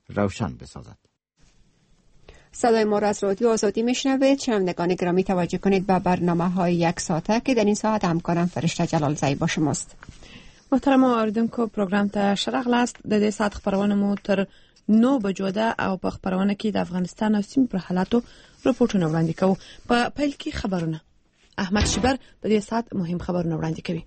روشن بسازد. صدای ما را از رادیو آزادی میشنوید. شنوندگان گرامی توجه کنید به برنامه‌های یک ساعته که در این ساعت همکارم فرشته جلالزایی با شماست. محترم اوریدونکو، پروګرام ته شرغلاست. د دې ساعت خبرونه مو تر 9 بجو ده او په خبرونه کې د افغانستان او سیمې پر حالاتو رپورټونه وړاندې کوو. په پیل کې خبرونه احمد شیبر د دې ساعت مهم خبرونه وړاندې کوي.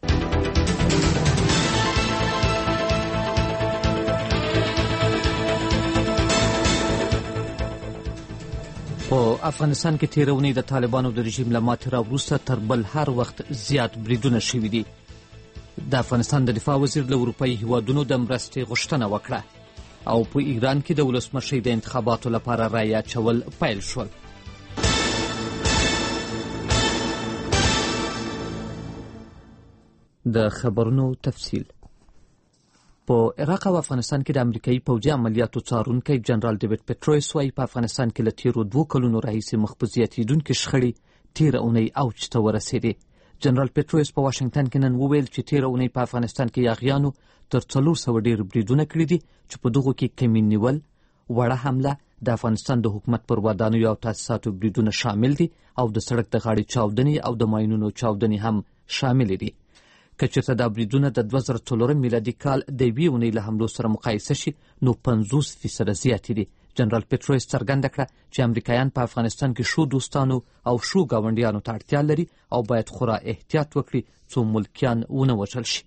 په افغانستان کې تیرونی د طالبانو د رژیم له ماتې راوروسته تر بل هر وخت زیات بریدونه شوي دي. د افغانستان د دفاع وزیر له اروپایي هیوادونو د مرستې غوښتنه وکړه او په ایران کې د ولسمشۍ د انتخاباتو لپاره رایې اچول پیل شول. د خبرونو تفصیل. په عراق او افغانستان کې د امریکایي پوځي عملیاتو څارونکی جنرال ډیوډ پټرویس وایي په افغانستان کې له تیرو 2 کلونو راهیسې مخ په زیاتېدونکې شخړې تېره اونۍ اوج ته ورسېدې. جنرال پټرویس په واشنګټن کې نن وویل چې تېره اونۍ په افغانستان کې یاغیانو تر 400 ډېر بریدونه کړي دي چې په دغو کې کمین نیول، وړه حمله، د افغانستان د حکومت پر ودانیو او تاسیساتو بریدونه شامل دي او د سړک د غاړې چاودنې او د ماینونو چاودنې هم شامل دي. که چېرته دا بریدونه د 2004 میلادي کال د یوې اونۍ له حملو سره مقایسه شي نو 50% زیاتې دي. جنرال پټرویس څرګنده کړه چې امریکایان په افغانستان کې شو دوستانو او شو ګاونډیانو ته اړتیا لري او باید خورا احتیاط وکړي څو ملکیان ونه وژل شي.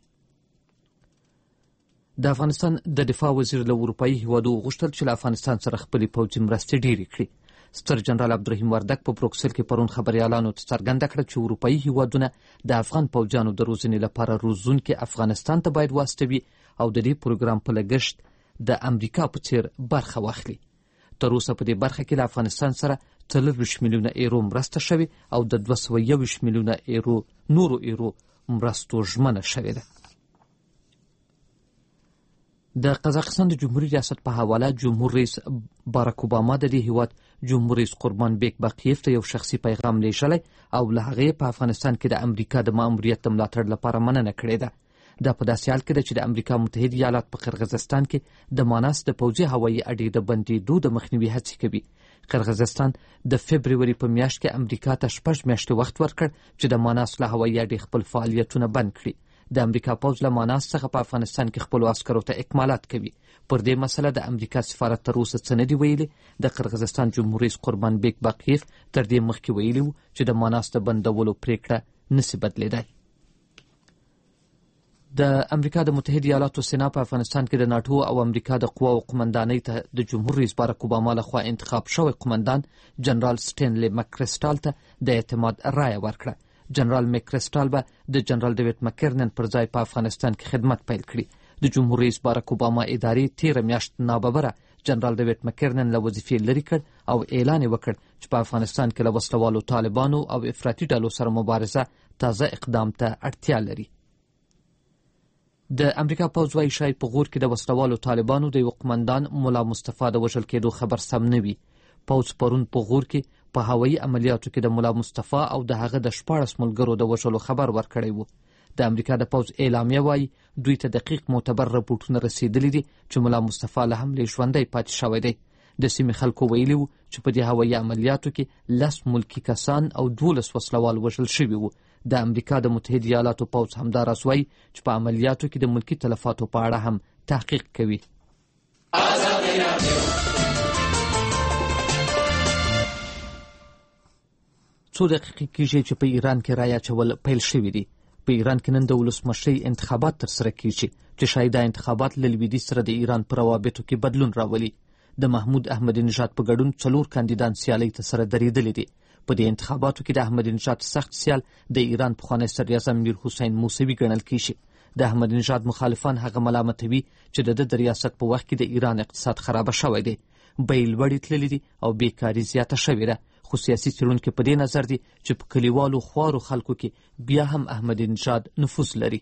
د افغانستان د دفاع وزیر له اروپایي هیوادو غوښتل چې له افغانستان سره خپلې پوځي مرستې ډېرې کړي. ستر جنرال عبدالرحیم وردک په بروکسل کې پرون خبریالانو ته څرګنده کړه چې اروپایي هیوادونه د افغان پوځیانو د روزنې لپاره روزونکي افغانستان ته باید واستوي او د دې پروګرام په لګښت د امریکا په څیر برخه واخلي. تر اوسه په دې برخه کې له افغانستان سره 40 میلیونه ایرو مرسته شوې او د 221 میلیونه نورو ایرو مرستو ژمنه شوې ده. د قزاقستان د جمهوریت ریاست په حواله جمهور رئیس باراک اوباما د دې هیواد جمهور رئیس قربان بیک باقیف ته یو شخصي پیغام لیږلی او له هغې په افغانستان کې د امریکا د ماموریت د ملاتړ لپاره مننه کړې ده. دا په داسې حال کې ده چې د امریکا متحد ایالات په قرغیزستان کې د ماناس د پوځي هوایي اډې د بندېدو د مخنیوي هڅې کوي. قرغیزستان د فبروري په میاشت کې امریکا ته 6 میاشتې وخت ورکړ چې د ماناس له هوایي اډې خپل فعالیتونه بند کړي. د امریکا پوځ له ماناس څخه په افغانستان کې خپلو عسکرو ته اکمالات کوي. پر دې مسله د امریکا سفارت تر اوسه څه نه دي ویلي. د قرغیزستان جمهور رئیس قربان بیک باقیف تر دې مخکې ویلي و چې د ماناس د بندولو پریکړه نشي بدلیدای. د امریکا د متحد ایالاتو سنا په افغانستان کې د ناټو او امریکا د قواو قمندانۍ ته د جمهور رئیس باراک اوباما لخوا انتخاب شوی قمندان جنرال سټینلی مکریسټال ته د اعتماد رایه ورکړه. جنرال مکریسټال به د جنرال ډیوډ مکرنن پر ځای په افغانستان کې خدمت پیل کړي. د جمهور رئیس باراک اوباما ادارې تیره میاشت ناببره جنرال ډیوډ مکرنن له وظیفې لرې کړ او اعلان یې وکړ چې په افغانستان کې له وسلوالو طالبانو او افراطي ډلو سره مبارزه تازه اقدام ته اړتیا لري. د امریکا پوځ وایي شاید په غور کې د وسلوالو طالبانو د یو قمندان ملا مصطفی د وژل کېدو خبر سم نه وي. پوځ پرون په غور کې په هوایي عملیاتو کې د ملا مصطفی او د هغه د 14 ملګرو د وژلو خبر ورکړی و. د امریکا د پوځ اعلامیه وایي دوی ته دقیق معتبر راپورټونه رسیدلي دي چې ملا مصطفی له حملې ژوندی پاتې شوی دی. د سیمې خلکو ویلي وو چې په دې هوایي عملیاتو کې 10 ملکي کسان او 12 وسلوال وژل شوي وو. د امریکا د متحد ایالاتو پوځ همداراز وایي چې په عملیاتو کې د ملکي تلفاتو په اړه هم تحقیق کوي. څو دقیقې کېږي چې په ایران کې رایه اچول پیل شوي دي. په ایران کې نن د ولسمشۍ انتخابات ترسره کېږي چې شاید دا انتخابات له لویدیځ سره د ایران په روابطو کې بدلون راولي. د محمود احمدي نژاد په ګډون 4 کاندیدان سیالۍ ته سره درېدلي دي. په دې انتخاباتو کې د احمدي نژاد سخت سیال د ایران پخوانی صدراعظم میر حسین موسوي ګڼل کېږي. د احمدي نژاد مخالفان هغه ملامتوي چې د ریاست په وخت کې د ایران اقتصاد خرابه شوی دی، بیې لوړې تللي دي او بیکاري زیاته شوې ده. خو سیاسي څېړونکي په دې نظر دي چې په کلیوالو خوارو خلکو کې بیا هم احمدي نژاد نفوذ لري.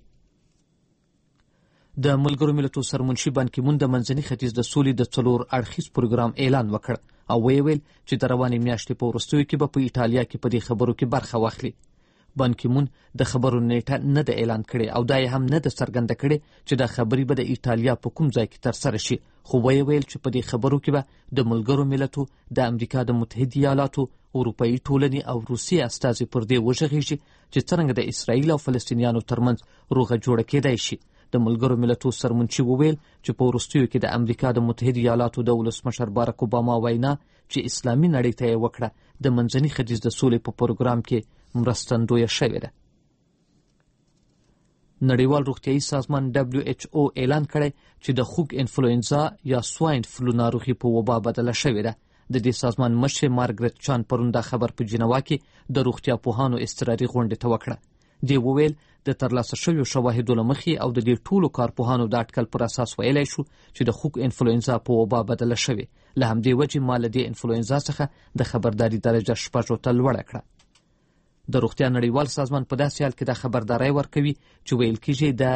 د ملګرو ملتونو سرمنشي بان کی مون د منځني ختیځ د سولې د 4 اړخیز پروګرام اعلان وکړ او ویل چې د روانې میاشتې په وروستیو کې به په ایټالیا کې په دې خبرو کې برخه واخلي. بان کی مون د خبرو نیټه نه د اعلان کړي او دا هم نه د څرګنده کړي چې د خبرې به د ایټالیا په کوم ځای کې ترسره شي، خو ویل چې په دې خبرو کې به د ملګرو ملتو، د امریکا د متحده ایالاتو، اروپایي ټولنې او روسیې استازي پر دې وژغېږي چې څرنګه د اسرائیل او فلسطینیانو ترمنځ روغه جوړه کېدای شي. د ملګرو ملتو سرمنشي وویل چې په وروستیو کې د امریکا د متحده ایالاتو د ولسمشر باراک اوباما وینا چې اسلامي نړۍ ته یې وکړه د منځني ختیځ د سولې په پروګرام کې مرستندویه شوې ده. نړیوال روغتیايي سازمان WHO اعلان کړی چې د خوږ انفلوئنزا یا سواین فلو ناروغي په وبا بدله شوې ده. د دې سازمان مشر مارګریت چان پرون دا خبر په جنوا کې د روغتیا پوهانو اضطراري غونډې ته وکړه. دی وویل د ترلاسه شویو شواهدو له مخې او د دې ټولو کارپوهانو د اټکل پر اساس ویلی شو چې د خوږ انفلوئنزا په وبا بدله شوې. له همدې وجې ما له دې انفلوئنزا څخه د خبرداري درجه 6 ته لوړه کړه. د روغتیا نړیوال سازمان په داسې حال کې د خبرداري ورکوي چې ویل کېږي د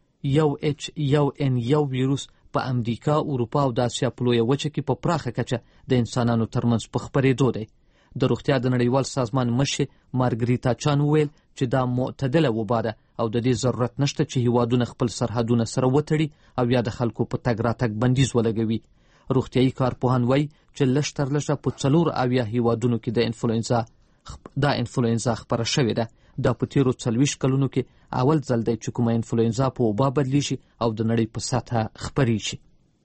H1N1 ویروس په امریکا، اروپا او د اسیا په لویه وچه کې په پراخه کچه د انسانانو ترمنځ په خپرېدو دی. د روغتیا د نړیوال سازمان مشر مارګریتا چان وویل چې دا معتدله وبا ده او د دې ضرورت نشته چې هیوادونه خپل سرحدونه سره وتړي او یا د خلکو په تګ راتګ بندیز ولګوي. روغتیايي کارپوهان وایي چې لږ تر لږه په 4 هیوادونو کې د انفلوئنزا خپره شوې ده. دا په تیرو 40 کلونو کې اول ځل دی چې کومه انفلوئنزا په وبا بدلیږي او د نړۍ په سطحه خپریږي.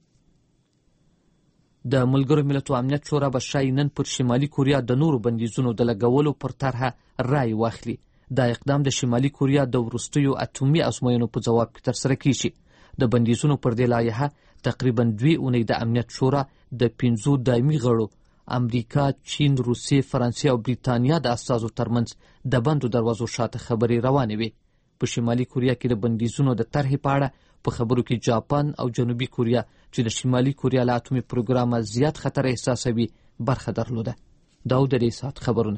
د ملګرو ملتو امنیت شورا به شاید نن پر شمالي کوریا د نورو بندیزونو د لګولو پر طرحه رای واخلي. دا اقدام د شمالي کوریا د وروستیو اټومي ازموینو په جواب کې ترسره کیږي. د بندیزونو پر دې لایحه تقریبا 2 اونۍ د امنیت شورا د 5 دایمي غړو امریکا، چین، روسیې، فرانسې او بریتانیا د استازو ترمنځ د بندو دروازو شاته خبرې روانې وي. په شمالي کوریا کې د بندیزونو د طرحې په اړه په خبرو کې جاپان او جنوبي کوریا چې د شمالي کوریا له اټومي پروګرامه زیات خطر احساسوي برخه درلوده. دا د دې ساعت خبرونه.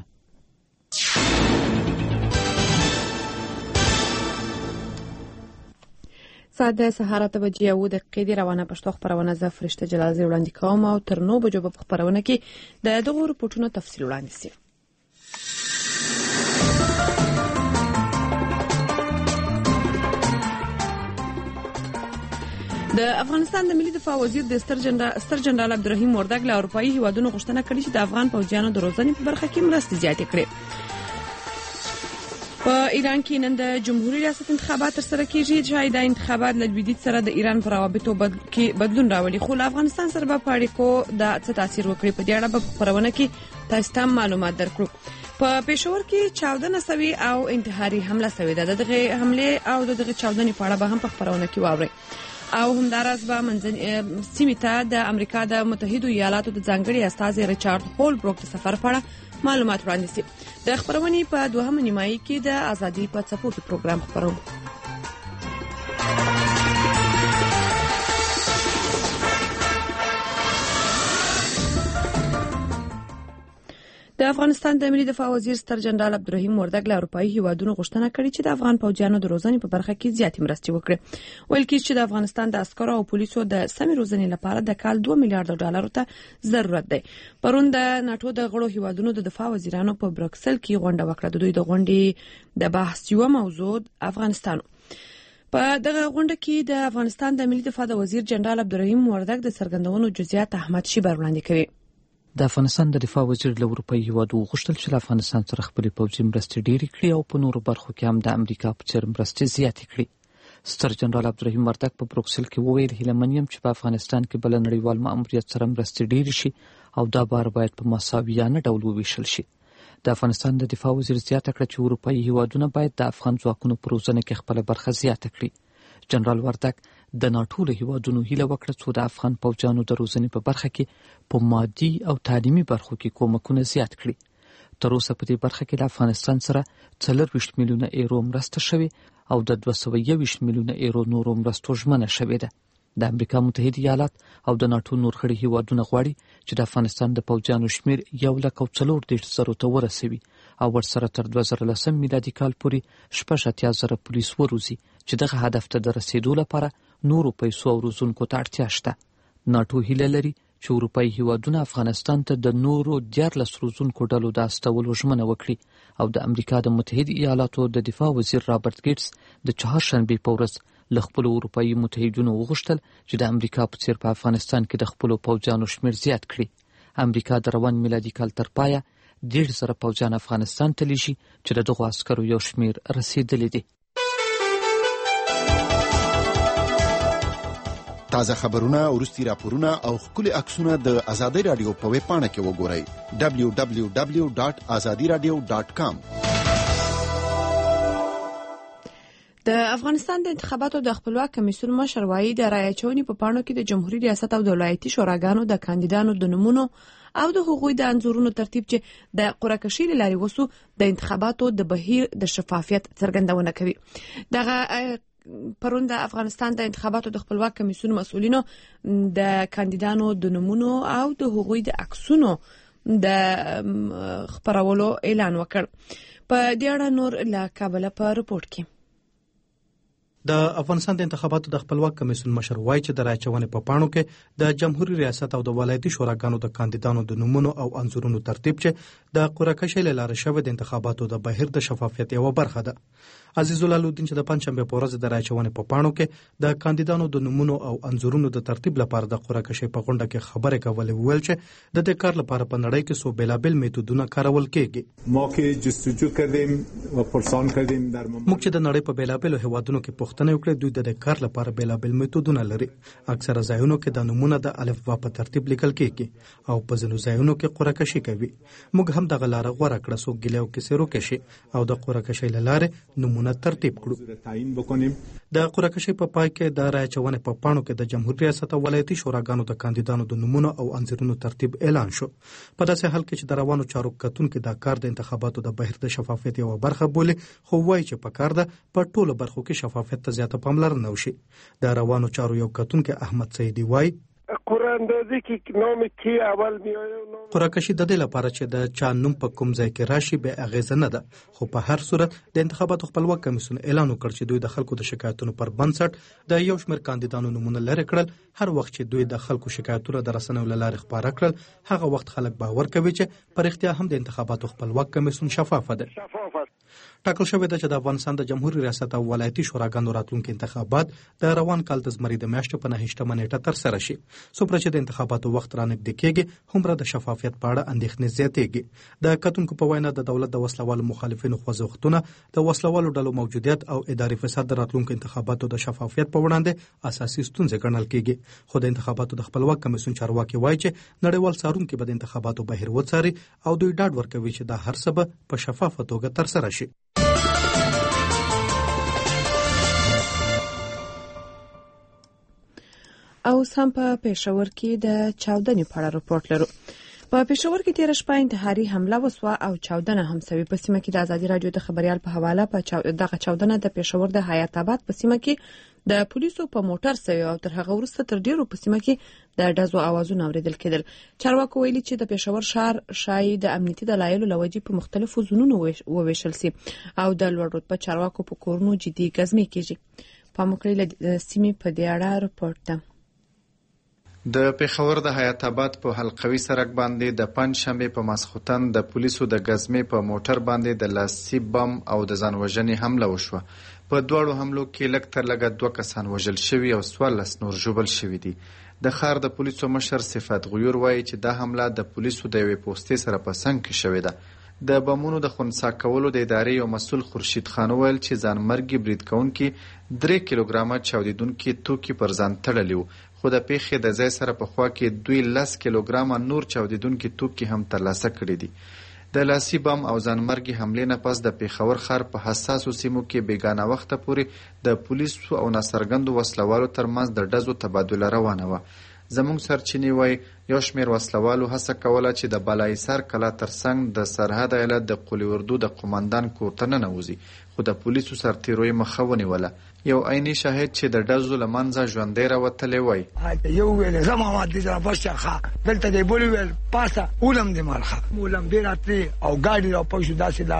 ساعت د سهار 8 بجې او د قیدی روانه پښتو خبرونه ز فرشته جلالزی وړاندې کوم او تر 9 بجو په خبرونه کې د دغه رپورټونو تفصیل وړاندې شي. د افغانستان د ملي دفاع وزیر د ستر جنرال عبدالرحیم وردګ له اروپایي هیوادونو غوښتنه کړې چې د افغان فوجیانو د روزنې په برخه کې مرستې زیاتې کړي. په ایران کې نن د جمهوریت ریاست انتخابات ترسره کیږي چې دا انتخابات له لویدیځ سره د ایران پر روابطو کې بدلون راولي، خو له افغانستان سره به په اړیکو د څه تاثیر وکړي په دې اړه به خبرونه کې تاسو ته معلومات درکړو. په پېښور کې چاودنه شوې او انتحاري حمله شوې ده. دغه حمله او دغه چاودنې په اړه به هم په خبرونه کې واورئ. او همداراز به سیمې ته د امریکا د متحده ایالاتو د ځانګړي استازي ریچارډ هولبروک د سفر په اړه معلومات وړاندې شي. د خبرونې په دوهمه نیمایي کې د ازادي په څپو کې پروګرام خبرو. د افغانستان د ملي دفاع وزیر ستر جنرال عبدالرحیم وردګ له اروپایي هیوادونو غوښتنه کړې چې د افغان فوجیانو د روزنې په برخه کې زیاتې مرستې وکړي. ویل کېږي چې د افغانستان د عسکرو او پولیسو د سمې روزنې لپاره د کال 2 میلیارډ ډالرو ته ضرورت دی. پرون د ناتو د غړو هیوادونو د دفاع وزیرانو په بروکسل کې غونډه وکړه. د دوی د غونډې د بحث یو موضوع افغانستان. په دغه غونډه کې د افغانستان د ملي دفاع د وزیر جنرال عبدالرحیم وردګ د څرګندونو جزئیات احمد شیبر وړاندې کوي. د افغانستان د دفاع وزیر له اروپایي هیوادو غوښتل چې له افغانستان سره خپلې پوځي مرستې ډېرې کړي او په نورو برخو کې هم د امریکا په څېر مرستې زیاتې کړي. ستر جنرال عبدالرحیم وردګ په بروکسل کې وویل هیله من یم چې په افغانستان کې بل نړیوال ماموریت سره مرستې ډېرې شي او دا بار باید په مساویانه ډول وویشل شي. د افغانستان د دفاع وزیر زیاته کړه چې اروپایي هیوادونه باید د افغان ځواکونو په روزنه کې خپله برخه زیاته کړي. جنرال وردګ د ناټو له هیوادونو هیله وکړه چې د افغان پوځیانو د روزنې په برخه کې په مادي او تعلیمي برخو کې کومکونه زیات کړي. تر اوسه په دې برخه کې د افغانستان سره 24 میلیونه ایرو مرسته شوې او د 221 میلیونه ایرو نورو مرستو ژمنه شوې ده. د امریکا متحده ایالات او د ناټو نور غړي هیوادونه غواړي چې د افغانستان د پوځیانو شمیر 1,40,000 ته ورسوي او ورسره تر 2010 میلادي کال پورې 80,000 پولیس وروزي چې دغه هدف ته د رسیدو لپاره نورو پیسو او روزونکو ته اړتیا شته. ناټو هیله لري چې اروپایي هیوادونه افغانستان ته د نورو 14 روزونکو ډلو د استولو ژمنه وکړي او د امریکا د متحده ایالاتو د دفاع وزیر رابرټ ګیټس د چهارشنبې په ورځ له خپلو اروپایي متحدینو وغوښتل چې د امریکا په څیر په افغانستان کې د خپلو پوځیانو شمیر زیات کړي. امریکا د روان میلادي کال تر پایه 1.5 پوځیان افغانستان ته لیږي چې د دغو عسکرو یو شمیر رسیدلی دی. تازه خبرونه، وروستي راپورونه او ښکلي عکسونه د ازادي رادیو په ویب پاڼه کې وګورئ www.azadiradio.com. د افغانستان د انتخاباتو د خپلواک کمیسیون مشر وایي د رایې اچونې په پاڼو کې د جمهوریت ریاست او د ولایتي شوراګانو د کاندیدانو د نومونو او د هغوی د انځورونو ترتیب چې د قرعه کشۍ له لارې وسو د انتخاباتو د بهیر د شفافیت څرګندونه کوي. دغه پرون د افغانستان د انتخاباتو د خپلواک کمیسیون مسؤلینو د کاندیدانو د نومونو او د هغوی د عکسونو د خپرولو اعلان وکړ. په دې اړه نور له کابل په رپورت کې د افغانستان د انتخاباتو د خپلواک کمیسیون مشر وایي چې د رایې اچونې په پاڼو کې د جمهوریت ریاست او د ولایتي شوراګانو د کاندیدانو د نومونو او انځورونو ترتیب چې د قرعه کشۍ له لارې شوی د انتخاباتو د بهیر د شفافیت یوه برخه ده. عزیز الله الدین چې د پنځشنبې په ورځ د رایې اچونې په پاڼو کې د کاندیدانو د نومونو او انځورونو د ترتیب لپاره د قرعه کشۍ په غونډه کې خبرې کولې، وویل چې د دې کار لپاره په نړۍ کې څو بیلابیل میتودونه کارول کېږي. موږ چې د نړۍ په بیلابیلو هیوادونو کې پوښتنه وکړه، دوی د دې کار لپاره بیلابیل میتودونه لري. اکثره ځایونو کې د نومونه د الفبا په ترتیب لیکل کېږي او په ځینو ځایونو کې قرعه کشۍ کوي. موږ هم دغه لاره غوره کړه څو ګیله او کیسې روکشي او د قرعه کشۍ له لارې نومونه ترتیب کړو. د قرعه کشۍ په پای کې د رایې اچونې په پاڼو کې د جمهوریت ریاست او ولایتي شوراګانو د کاندیدانو د نومونو او انځورونو ترتیب اعلان شو. په داسې حال کې چې د روانو چارو کتونکو د کار د انتخاباتو د بهیر د شفافیت یوه برخه بولي، خو وایي چې په کار ده په ټولو برخو کې شفافیت ته زیاته پاملرنه وشي. د روانو چارو یو کتونکو احمد سیدی وایي قراندازي کې نام کې اول میایو قرعه کشي د دې لپاره چې د چا نوم په کوم ځای کې راشي به اغیزه نه ده، خو په هر صورت د انتخاباتو خپلواک کمیسیون اعلان وکړ چې دوی د خلکو د شکایتونو پر بنسټ د یو شمېر کاندیدانو نومونه لرې کړل. هر وخت چې دوی د خلکو شکایتونه د رسنیو له لارې خپاره کړل، هغه وخت خلک باور کوي چې په رښتیا هم د انتخاباتو خپلواک کمیسیون شفافه ده. ټاکل شوې ده چې د افغانستان د جمهوریت ریاست او ولایتي شوراګانو راتلونکي انتخابات د روان کال د زمري د میاشتې په 9 نیټه ترسره شي. څومره چې د انتخاباتو وخت رانږدې کېږي، هومره د شفافیت په اړه اندېښنې زیاتېږي. د کتونکو په وینا د دولت د وسلوالو مخالفینو خوځښتونه د وسلوالو ډلو موجودیت او اداري فساد د راتلونکو انتخاباتو د شفافیت په وړاندې اساسي ستونزې ګڼل کېږي. خو د انتخاباتو د خپلواک کمیسیون چارواکي وایي چې نړیوال څارونکي به د انتخاباتو بهیر وڅاري او دوی ډاډ ورکوي چې دا هر څه به په شفافه توګه ترسره شي. او سم په پېښور کې د چاودنې په اړه رپورت لرو. په پېښور کې تیر شپه انتحاري حمله وسوه او چاودنه هم سوي. په سیمه کې د ازادي رادیو د خبريال په حواله دغه چاودنه د پېښور د حیات آباد په سیمه کې د پولیسو په موټر سوي او تر هغه وروسته تر ډیرو په سیمه کې د ډزو اوازونه اوریدل کېدل. چارواکو ویلي چې د پېښور ښار شای د امنیتي دلایلو لوجې په مختلفو زونونو وویشل سي او د لوړ رتبه چارواکو په کورونو جدي ګزمې کېږي. په مکړې سیمه په دې اړه رپورت ده. د پېښور د حیات آباد په حلقوي سړک باندې د پنځشنبه په ماسخوتن د پولیسو د غزمې په موټر باندې د لاسي بم او د ځان وژنې حمله وشوه. په دوړو حملو کې لږ تر لږه 2 کسان وژل شوي او 14 نور ژوبل شوي دي. د ښار د پولیسو مشر صفات غیور وایي چې دا حمله د پولیسو د یوې پوستې سره په څنګ کې شوې ده. د بمونو د خنثی کولو د ادارې یو مسؤل خورشید خان ویل چې ځانمرګي برید کوونکي 3 کیلوګرامه چاودیدونکي توکي پر ځان تړلي وو، خو د پیښې د ځای سره په خوا کې 10 کیلوګرامه نور چاودیدونکي توکي هم ترلاسه کړي دي. د لاسي بم او ځانمرګي حملې نه پس د پېښور ښار په حساسو سیمو کې بیګانه وخته پورې د پولیسو او ناڅرګندو وسلوالو ترمنځ د ډزو تبادله روانه وه. زموږ سرچینې وایي یو شمېر وسلوالو هڅه کوله چې د بالایسار کلا ترڅنګ د سرحد ایالت د قلي اردو د قماندان کور ته ننوځي، خو د پولیسو سرتیرو یې مخه ونیوله. یو عیني شاهد چې د ډزو له منځه ژوندی راوتلی وایي یو ویل زما مادي ځه پښه دلته دی بولی ویل پاسه اولم دې مرخه اولم دې راتلی او ګاډي را پښو داسې لاړه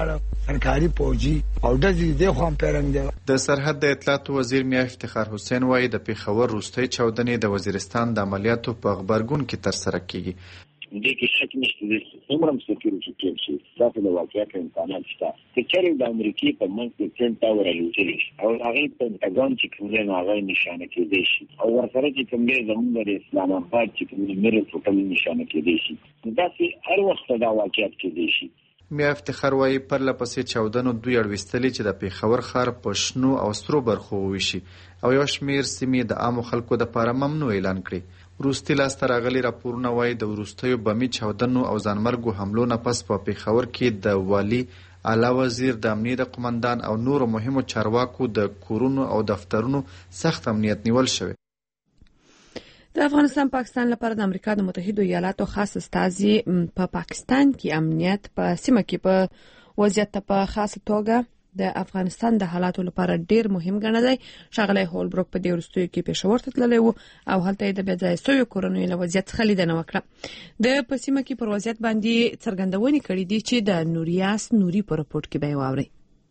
سرکاري پوجي او د دې خو هم پیرنګ دی. د سرحد د اطلاعات وزیر میا افتخار حسین وایي د پیښور وروستۍ چاودنې د وزیرستان د عملیاتو په غبرګون کې ترسره کیږي. دې کې شک نشته چې څومره سکیورټي ټیم شي دا په واقعیت کې امکانات شته چې چېرې د امریکای په منځ کې ټین ټاور الوتلی او هغه په پنټاګون چې کومه هغه نشانه کېدی شي او ورسره چې کومه زموږ د اسلام آباد چې کومه مېره ټوټل نشانه کېدی شي دا چې هر وخت دا واقعیت کېدی شي. میا افتخار وایي پرله پسې چاودنو دوی اړوستلي چې د پیښور ښار په شنو او سترو برخو وویشي او یو شمېر سیمې د عامو خلکو دپاره ممنوع اعلان کړي. وروستي لاسته راغلي راپورونه وایي د وروستیو بمي چاودنو او ځانمرګو حملو نه پس په پیښور کې د والي، اعلی وزیر، د امنیې د قمندان او نورو مهمو چارواکو د کورونو او دفترونو سخت امنیت نیول شوی. د افغانستان پاکستان لپاره د امریکا د متحدو ایالاتو خاص استازي په پاکستان کې امنیت په سیمه کې په وضعیت په خاصه توګه د افغانستان د حالاتو لپاره ډیر مهم ګڼل. ښاغلی هولبروک په دې وروستیو کې پېښور ته تللی و او هلته د بیا ځای شویو کورنیو له وضعیت څخه لیدنه وکړه. د په سیمه کې پر وضعیت باندې څرګندونې کړې دي چې د نوریاس نوري په رپورټ کې به یې واورئ.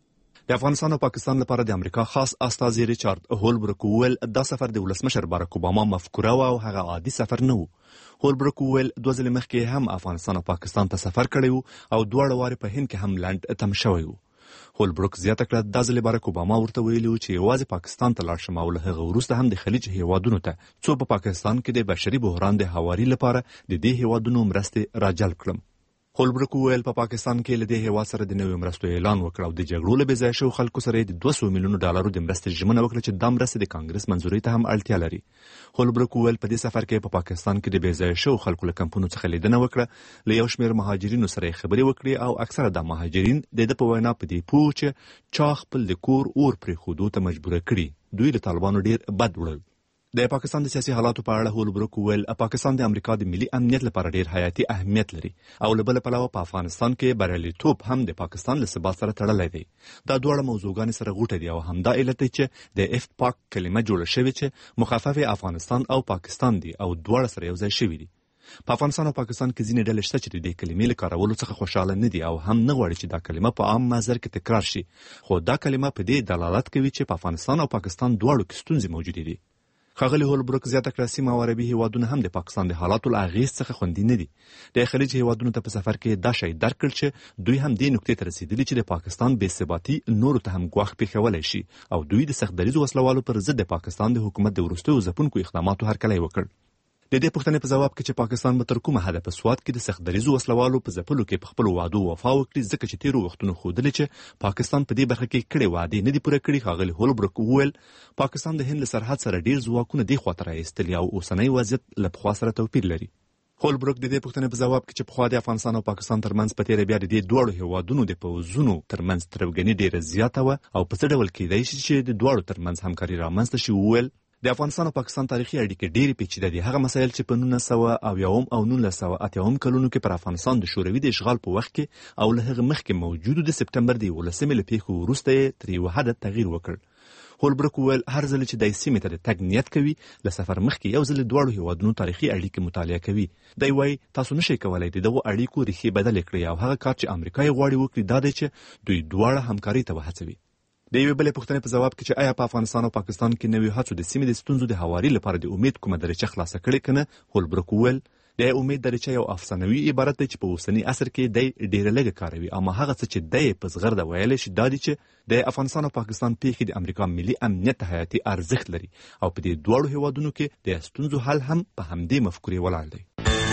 د افغانستان او پاکستان لپاره د امریکا خاص استازي ریچارډ هولبروک وویل دا سفر د ولسمشر باراک اوباما مفکوره و او هغه عادي سفر نه و. هولبروک وویل دوه ځلې مخکې هم افغانستان او پاکستان ته سفر کړی و او دواړه وارې په هند کې هم لنډ تم شوی و. هولبروک زیاته کړه دا ځل باراک اوباما ورته ویلي و چې یوازې پاکستان ته لاړ شم او له هغه وروسته هم د خلیج هیوادونو ته څو په پاکستان کې د بشري بحران د هواري لپاره د دې هیوادونو مرستې راجلب کړم. هولبروک وویل په پاکستان کې له دې هیواد سره د نویو مرستو اعلان وکړ او د جګړو له بې ځایه شویو خلکو سره د 200 میلیونو ډالرو د مرستې ژمنه وکړه چې دا مرستې د کانګرس منظورۍ ته هم اړتیا لري. هولبروک وویل په دې سفر کې په پاکستان کې د بې ځایه شویو خلکو له کمپونو څخه لیدنه وکړه، له یو شمېر مهاجرینو سره یې خبرې وکړې او اکثره د مهاجرین د ده په وینا په دې پوه چې چا خپل د کور اور پرېښودو ته مجبوره کړي. دوی له طالبانو ډېر بد وړل. د پاکستان د سیاسي حالاتو په اړه هولبروک وویل پاکستان د امریکا د ملي امنیت لپاره ډیر حیاتي اهمیت لري او له بل پلوه په افغانستان کې بریالیتوب هم د پاکستان له ثبات سره تړلی دی. دا دواړه موضوعګانې سره غوټه دي او همدا علت دی چې د اف پاک کلمه جوړه شوې چې مخفف افغانستان او پاکستان دي او دواړه سره یو ځای شوي دي. په افغانستان او پاکستان کې ځینې ډلې شته چې د دې کلمې له کارولو څخه خوشاله نه دي او هم نه غواړي چې دا کلمه په عام محضر کې تکرار شي، خو دا کلمه په دې دلالت کوي چې په افغانستان او پاکستان دواړو کې ستونزې موجودې دي. ښاغلی هولبروک زیاته کړه سیمه او عربي هیوادونه هم د پاکستان د حالاتو له اغېز څخه خوندي نه دي. د خلیج هیوادونو ته په سفر کې دا شی درک کړ چې دوی هم دې نقطې ته رسېدلي چې د پاکستان بې ثباتي نورو ته هم ګواښ پېښولی شي او دوی د سخت دریځو وسلوالو پر ضد د پاکستان د حکومت د وروستیو ځپونکو اقداماتو هرکلی وکړ. د دې پوښتنې په ځواب کې چې پاکستان به تر کومه حده په سوات کې د سخت دریځو وسلوالو په ځپلو کې په خپلو وعدو وفا وکړي ځکه چې تېرو وختونو ښودلې چې پاکستان په دې برخه کې کړې وعدې نه دي پوره کړي. ښاغلي هولبروک وویل پاکستان د هند له سرحد سره ډېر ځواکونه دې خواته راایستلي او اوسنی وضعیت له پخوا سره توپیر لري. هولبروک د دې پوښتنې په ځواب کې چې پخوا د افغانستان او پاکستان ترمنځ په تېره بیا د دې دواړو هیوادونو د پوځونو ترمنځ تربګني ډېره زیاته وه او په څه ډول کېدای شي چې د دواړو ترمنځ همکاري رامنځته شي. وویل د افغانستان او پاکستان تاریخي اړیکې ډېرې پیچیده دي. هغه مسایل چې په 1980 او 1980 کلونو کې پر افغانستان د شوروي د اشغال په وخت کې او له هغه مخکې موجودو د سپتمبر د 11 له پیښو وروسته یې تر یوه حده تغییر وکړ. هولبروک وویل هر ځل چې دای سیمې ته د تګ نیت کوي له سفر مخکې یو ځل دواړو هیوادونو تاریخي اړیکې مطالعه کوي. دی وایي تاسو نشئ کولی د دغو اړیکو ریښې بدلې کړئ او هغه کار چې امریکا یې غواړي وکړي دا دی چې دوی دواړه همکارۍ ته وهڅوي. د یوې بلې پوښتنې په ځواب کې چې آیا په افغانستان او پاکستان کې نویو هڅو د سیمې د ستونزو د هواري لپاره د امید کومه دریچه خلاصه کړې که نه، هولبروک وویل د امید دریچه یو افسانوي عبارت دی چې په اوسني عصر کې دی ډېره لږه کاروي، اما هغه څه چې دی په زغرده ویلی شي دا دی چې د افغانستان او پاکستان پیښې د امریکا ملي امنیت ته حیاتي ارزښت لري او په دې دواړو هیوادونو کې د ستونزو حل هم په همدې مفکورې ولاړ دی.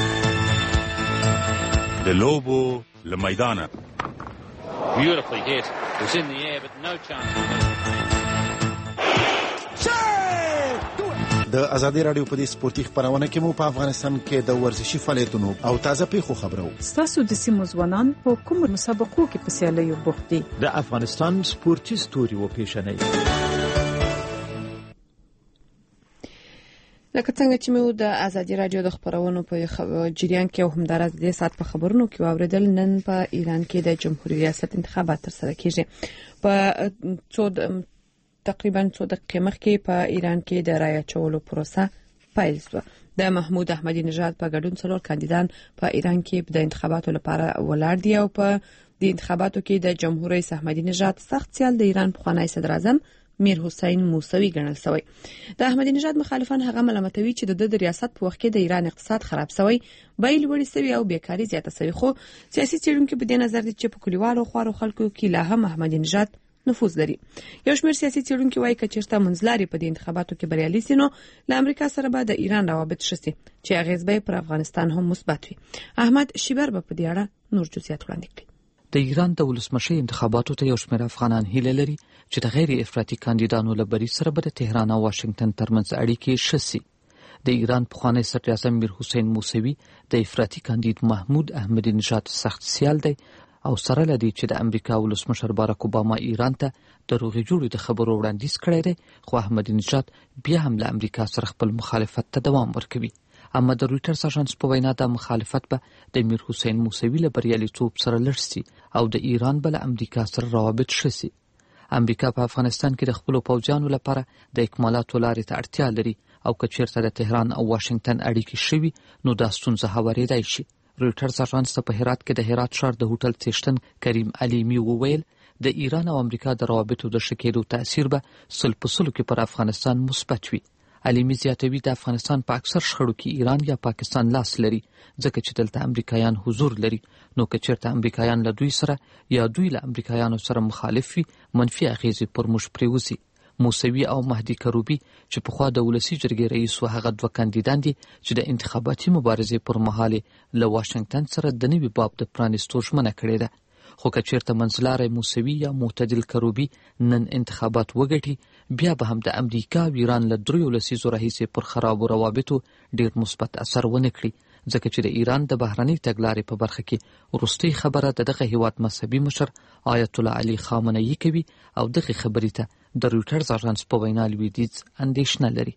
د لوبو له میدانه Beautifully hit. It was in the air, but no chance. د ازادي رادیو په دې سپورتي خبرونه کې مو په افغانستان کې د ورزشي فعالیتونو او تازه پیښو خبرو. ستاسو د سیمو ځوانان په کوم مسابقو کې په سیالیو بوخت دي؟ د افغانستان سپورتي ستوري و پیژنئ. لکه څنګه چې مو د ازادي رادیو د خبرونو په جریان کې او همدارس د سات په خبرونو کې واوریدل، نن په ایران کې د جمهوریت ریاست انتخابات ترسره کیږي. په تقریبا 2 دقیقې مخکې په ایران کې د رایه اچولو پروسه پیل شوه. د محمود احمدی نژاد په ګډون 4 کاندیدان په ایران کې د انتخاباتو لپاره ولاړ دي او په د انتخاباتو کې د جمهور رئیس احمدی نژاد سخت سیال د ایران پخوانی صدر اعظم میر حسین موسوی ګڼل شوی. د احمدی نژاد مخالفان هغه ملامتوي چې د ریاست په وخت کې د ایران اقتصاد خراب شوی، بیې لوړې شوی او بیکاری زیاته شوی، خو سیاسي څېړونکو په دې نظر دي چې په کلیوالو خوارو خلکو کې لا هم احمدی نژاد نفوذ لري. یو شمېر سیاسي څېړونکي وایي چې چېرته منځلاري په دې انتخاباتو کې بریالي سي نو له امریکا سره به د ایران روابط ښه سي چې اغیز به پر افغانستان هم مثبت وي. احمد شیبر به په دې اړه نور جزئیات وړاندې کړي. د ایران د ولسمشي انتخاباتو ته یو شمېر افغانان هیله لري چې د غیر افراطي کاندیدانو له بری سره به د تهران او واشنگټن ترمنځ اړیکې ښه سي. د ایران پخوانی صدر اعظم میر حسین موسوی د افراطي کاندید محمود احمدی نژاد سخت سیال دی او سره لدی چې د امریکا ولسمشر باراک اوباما ایران ته د روغې جوړې د خبرو وړاندیز کړی دی، خو احمدی نژاد بیا هم له امریکا سره خپل مخالفت ته دوام ورکوي. اما د رویټرز اژانس په وینا د مخالفت به د میر حسین موسوی له بریالیتوب سره لږ سي او د ایران بل امریکا سره روابط ښه سي. امریکا په افغانستان کې د خپل پوځیانو لپاره د اکمالاتو لارې ته اړتیا لري او که چیرته د تهران او واشنگټن اړیکې شوي نو دا ستونزه هوارېدای شي. رویټرز اژانس ته په هرات کې د هرات ښار د هوټل څښتن کریم علیمی وویل د ایران او امریکا د روابطو د ښه کېدو تاثیر به 100% کې پر افغانستان مثبت وي. علیمی زیاتوي د افغانستان په اکثر شخړو کې ایران یا پاکستان لاس لري ځکه چې دلته امریکایان حضور لري، نو که چیرته امریکایان له دوی سره یا دوی له امریکایانو سره مخالف وي منفي اغیزې پر موږ پرېوځي. موسوی او مهدي کروبي چې پخوا د ولسي جرګې رئیس و هغه 2 کاندیدان دي چې د انتخاباتي مبارزې پر مهال له واشنگټن سره د نوي باب د پرانیستو ژمنه کړې ده. خو که چیرته منځلاری موسوی یا معتدل کروبي نن انتخابات وګټي بیا به هم د امریکا او ایران له 3 لسیزو راهیسې پر خرابو روابطو ډیر مثبت اثر ونه کړي ځکه چې د ایران د بهرنۍ تګلارې په برخه کې وروستۍ خبره دغه هیواد مذهبي مشر آیت الله علي خامنه‌ای کوي او دغه خبرې ته د رویټرز اژانس په وینا لویدیځ اندېښنه لري.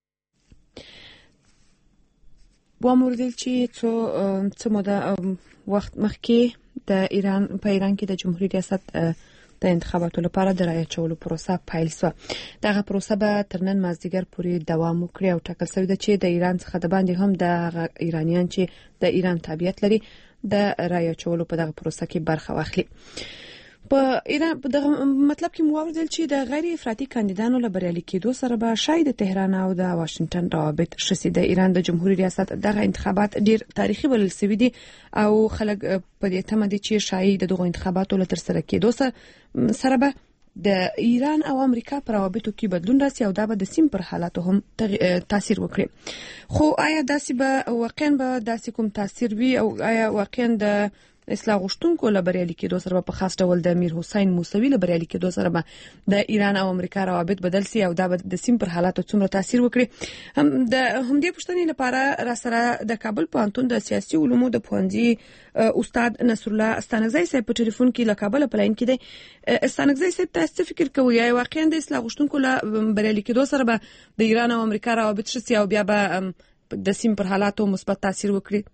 واموردل چې څو موده وخت مخکې د ایران په ایران کې د جمهوریت ریاست د انتخاباتو لپاره د رایې اچولو پروسه پیل شوه. دغه پروسه به تر نن مازدیګر پورې دوام وکړي او ټاکل شوی ده چې د ایران څخه د باندې هم د ایرانیان چې د ایران تابعیت لري د رایې اچولو په دغه پروسه کې برخه واخلي. په ایران په دغه مطلب کې موردل چې د غیر افراطي کاندیدانو له بریالي کېدو سره به شاید د تهران او د واشنگټن روابط ښه سي. د ایران د جمهوریت ریاست دغه انتخابات ډیر تاریخي بلل شوي دي او خلک په دې تمه دي چې شاید دغه انتخاباتو له ترسره کېدو سره به د ایران او امریکا پر روابطو کې بدلون راسي او دا به د سیم پر حالاتو هم تاثیر وکړي. خو آیا داسې به واقعا به داسې کوم تاثیر وي او آیا واقعا د اصلاح غوښتونکو له بریالي کېدو سره په خاص ډول د میر حسین موسوی له بریالي کېدو سره به د ایران او امریکا روابط بدل سي او دا به د سیم پر حالاتو څومره تاثیر وکړي؟ د همدې پوښتنې لپاره را سره د کابل پوهنتون د سیاسي علومو د پوهنځي استاد نصر الله استانکزی صاحب په ټلیفون کې له کابل په لاین کې دی. استانکزی صاحب تاسو څه فکر کوئ یا واقعا د اصلاح غوښتونکو له بریالي کېدو سره به د ایران او امریکا روابط ښه سي او بیا به د سیم پر حالاتو مثبت تاثیر وکړي؟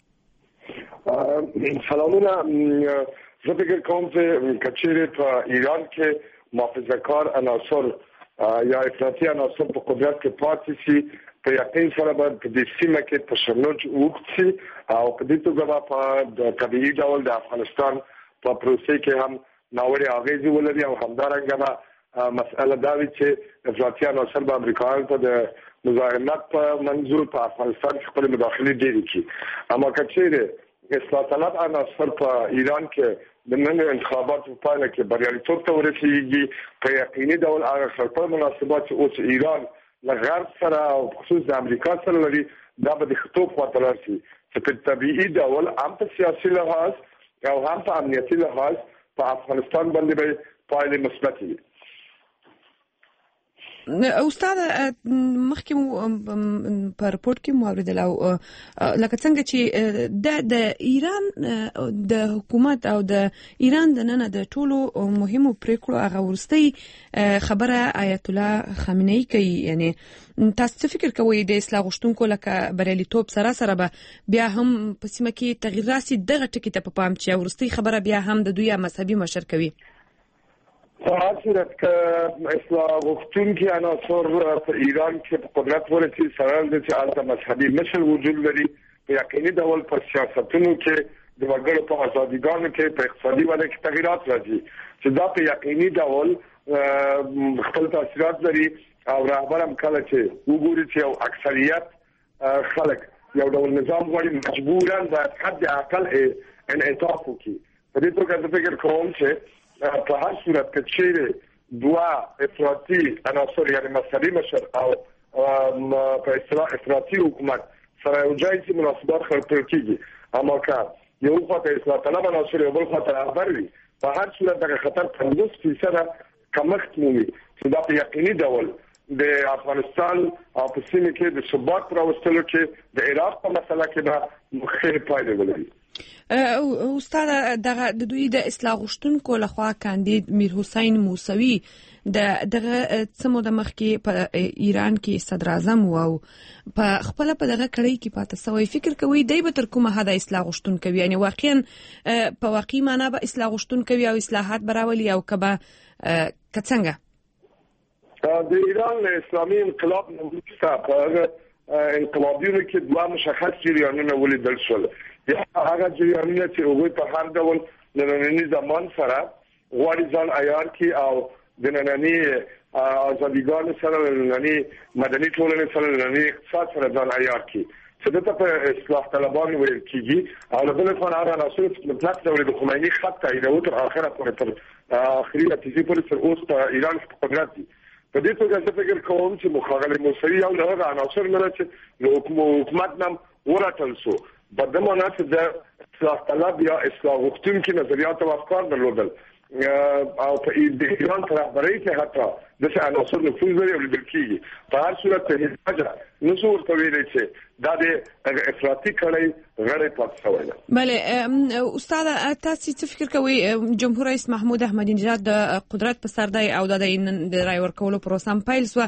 سلامونه. زه فکر کوم چې کچېرې په ایران کې محافظه‌کار عناصر یا افراطي عناصر په قدرت کې پاتې شي په یقین سره به د دې سیمه کې تشنج وکړي شي او په دې توګه په طبیعي ډول د افغانستان په پروسې کې هم ناوړه اغېزې ولري او همدارنګه به مسأله دا وي چې افراطي عناصر به امریکایانو ته د مزاحمت په منظور په افغانستان کې خپل مداخلې ډېرې کړي. اما کچېرې اصلاح طلب عناصر په ایران کې د نن انتخاباتو په پایله کې بریالیتوب ته ورسیږي په یقیني ډول هغه خپل مناسبات چې اوس ایران له غرب سره او خصوص د امریکا سره لري دا به د خطوب خواته راشي چې په طبیعي ډول هم په سیاسي لحاظ او هم په امنیتي لحاظ په افغانستان باندې به پایلې مثبت وي. استاد مخکې په رپورت کې مو اوریدل او لکه څنګه چې د ایران د حکومت او د ایران د نن د ټولو مهمو پریکړو هغه ورستۍ خبره آیت الله خامنه‌ای کوي. یعنی تاسو څه فکر کوئ د اصلاح غوښتونکو لکه بریالیتوب سره سره به بیا هم په سیمه کې تغییر راسي دغه ټکي ته په پام چې ورستۍ خبره بیا هم د دوی مذهبي مشر کوي؟ په صورت کې اصلاح غوښتونکي عناصر په ایران کې په قدرت ورسي سره د چې مذهبي مشر وجود لري په یقیني ډول په سیاستونو کې د وګړو په ازادیګانو کې په اقتصادي وده کې تغیرات راځي چې دا په یقیني ډول خپل تاثیرات لري او رهبر هم کله چې وګوري چې یو اکثریت خلک یو ډول نظام غواړي مجبوراً باید حد اقل انعطاف وکړي. په دې توګه زه فکر کوم چې په هر صورت کې چې دوا افراطي عناصر یعنی مذهبي مشر او په اصطلاح افراطي حکومت سره یو ځای چې مناسبات خلق کیږي اما که یو خواته اصلاح طلب عناصر یو بل خواته رهبر وي په هر صورت دغه خطر 50% کمښت مومي چې دا په یقیني ډول د افغانستان او په سیمه کې د ثبات راوستلو کې د عراق په مسله کې به مخکې پایله ولري. استاد دغه د دوی د اصلاح غوښتونکو لخوا کاندید میر حسین موسوي دغه څه موده مخکې په ایران کې صدر اعظم او په خپل په دغه کړۍ کې پاتې سوی فکر کوي دی به تر کومه حد اصلاح غوښتونکو یعنی واقعا په واقعي معنی به اصلاح غوښتونکو او اصلاحات براولي او کبه کڅنګه د ایران اسلامي انقلاب نوښت په انقلابونو کې دوه مشخص جریانونه ولیدل شول. هغه جریانونه چې هغوی په هر ډول نننی زمان سره غواړي ځان عیار کړي او د نننی ازادیګانو سره نننی مدني ټولنې سره نننی اقتصاد سره ځان عیار کړي چې دته په اصلاح طلبان ویل کېږي او بل خو هغه عناصر چې مطلق ډول د خمیني خط تایید تر اخره پورې تر اخري نتیجې پورې تر اوس په ایران کې قدرت دي. په دې توګه زه فکر کوم چې مخاغل موسوي او هغه عناصر نه چې له حکومت نام وراتل شو بدمانه چې د اصلاح طلب یا اصلاح غوښتونکي نظریات او افکار درلودل او په ایران تر رهبرۍ کې حتی د عناصر نفوذ لري او لیدل کېږي. په هر صورت ته هیڅ نشو ورته ویلی چې دا د افراطي کړۍ غړی پاتې شوی ده. بله استاد تاسو څه فکر کوئ جمهور رئیس محمود احمدي نژاد د قدرت په سر دی او د رای ورکولو پروسه پیل شوه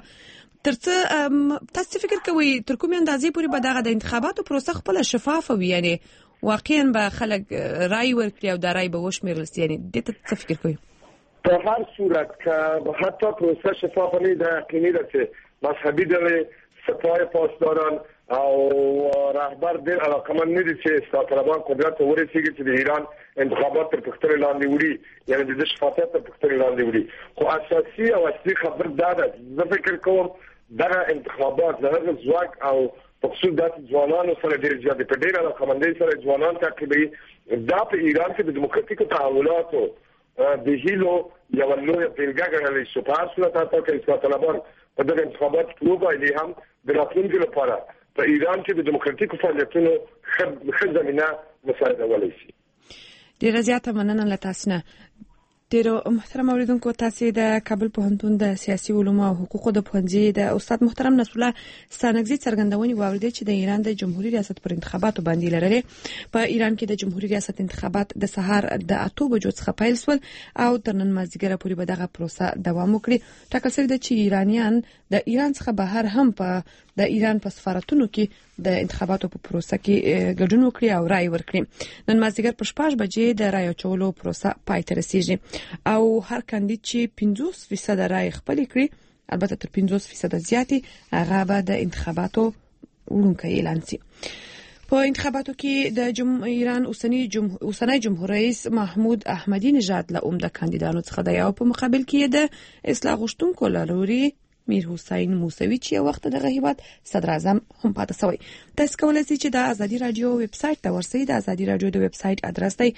ترڅه تاسو فکر کوئ تر کومې اندازې پورې به دغه د انتخاباتو پروسه خپل شفافه وي یعنی واقعا به خلک رای ورکړي او د رای به وشمیرل شي یعنی د څه فکر کوئ؟ په هر صورت که حتی پروسه شفافه نه ده یقیني ده چې مذهبي ډلې سپاه پاسداران او رهبر ډېر علاقمند نه دي چې اصلاح طلبان قدرت ته ورسېږي چې د ایران انتخابات تر پوښتنې لاندې وړي یعنې د شفافیت تر پوښتنې لاندې وړي. خو اساسي او اصلي خبر دا ده زه فکر کوم دغه انتخابات د هغه ځواک او په خصوص د ځوانانو سره ډېر زیات په ډېر علاقمندۍ سره ځوانان تعقیبوي. دا په ایران کې د دیموکراتیکو تحولاتو د هیلو یو لویه بیلګه ګڼل شي. په هر صورت حتی که اصلاح طلبان په دغه انتخاباتو کې وبایلي هم د راتلونکي لپاره په ایران کې د دیموکراتیکو فعالیتونو ښه زمینه مساعدولی شي. ډېره زیاته مننه له تاسو نه. ډېرو محترم اوریدونکو تاسو د کابل پوهنتون د سیاسي علومو او حقوقو د پوهنځي د استاد محترم نصر الله ستانکزي څرګندونې واوریدې چې د ایران د جمهوریت ریاست پر انتخاباتو باندې لري. په ایران کې د جمهوریت ریاست انتخابات د سهار د 8 بجو څخه پیل شول او تر نن مازدیګر پورې به دغه پروسه دوام وکړي. ټاکل شوی دی چې ایرانیان د ایران څخه بهر هم په د ایران په سفارتونو کې د انتخاباتو په پروسه کې ګډون وکړي او رائے ورکړي. نن مازدیګر په 6 بجې د رائے چولو پروسه پای ته رسیږي او هر کاندید چې 50% رائے خپل کړي البته تر 50% زیاتی هغه به د انتخاباتو وړونکی اعلان شي. په انتخاباتو کې د ایران اوسنی جمهور رئیس محمود احمدي نژاد له عمده کاندیدانو څخه دی او په مقابل کې د اصلاح غوښتونکو لوري میر حسین موسوي چې وخت دغه هیواد صدر اعظم هم پاتې شوی. تاسو کولای شئ چې د ازادي رادیو ویب سټ ته ورسئ. د ازادي رادیو د ویب سټ ادرس دی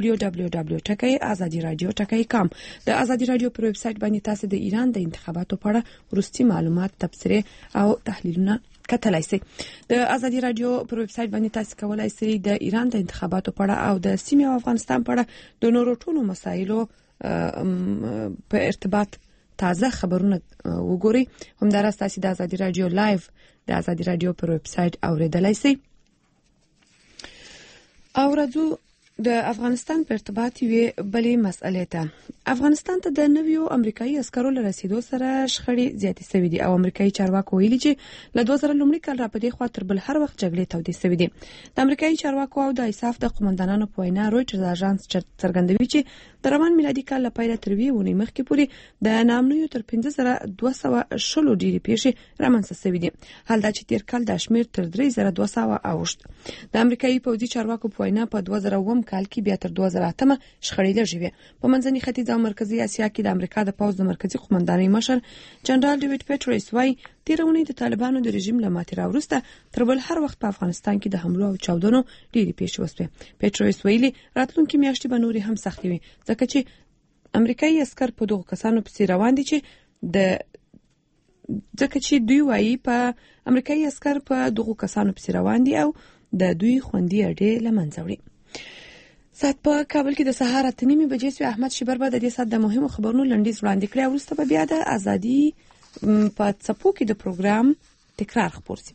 www.azadiradio.com. د ازادي رادیو پر ویب سټ باندې تاسو د ایران د انتخاباتو په اړه وروستي معلومات، تبصره او تحلیلونه کتلای شئ. د ازادي رادیو پر ویب سټ باندې تاسو کولای شئ د ایران د انتخاباتو په اړه او د سیمې او افغانستان په اړه د نورو ټولو مسایلو په ارتباط تازه خبرونه وګورئ. همداراز تاسو د ازادي رادیو لایو د ازادي رادیو پر ویب سټ اوریدلای شئ. او راځو د افغانستان په ارتباط یوې بلې مسئلې ته افغانستان ته د نویو امریکایي عسکرو له رسیدو سره شخړې زیاتې شوې دي او امریکایي چارواکو ویلي چې له 2000 لومړي کال را پدې خوا تر بل هر وخت جګړې تودې شوې دي. د امریکایي چارواکو او د ایساف د قومندانانو په وینا رويټرز اژانس څرګندوي چې د روان میلادي کال له پیله تر 2 ونې مخکې پورې د نامنویو تر 5210 ډیری پیښې رامنځته شوې دي. حال دا چې تیر کال د شمیر تر 3200 اوښت. د امریکایي پوځي چارواکو په وینا په 2009 کال کې بیا تر 2008 شخړې لږې وې. په منځني ختیځ او مرکزی اسیا کې د امریکا د پوځ د مرکزی قومندانۍ مشر جنرال ډیوډ پیټروس وايي تیرونی د طالبانو د رژیم له ماتې راوروسته تر بل هر وخت په افغانستان کې د حملو او چاودنو ډېرې پیښې وسوې. پیټروس ویلي راتلونکي میاشتې به نورې هم سختې وي ځکه چې امریکایي عسکر په دغو کسانو پسې روان دي او د دوی خوندي اډې له منځه وړي. ساعت په کابل کې د سهار 8:30 بجې سوی. احمد شیبر به د دې ساعت د مهمو خبرونو لنډیز وړاندې کړي او وروسته به بیا د ازادي په څپو کې د پروګرام تکرار خپور شي.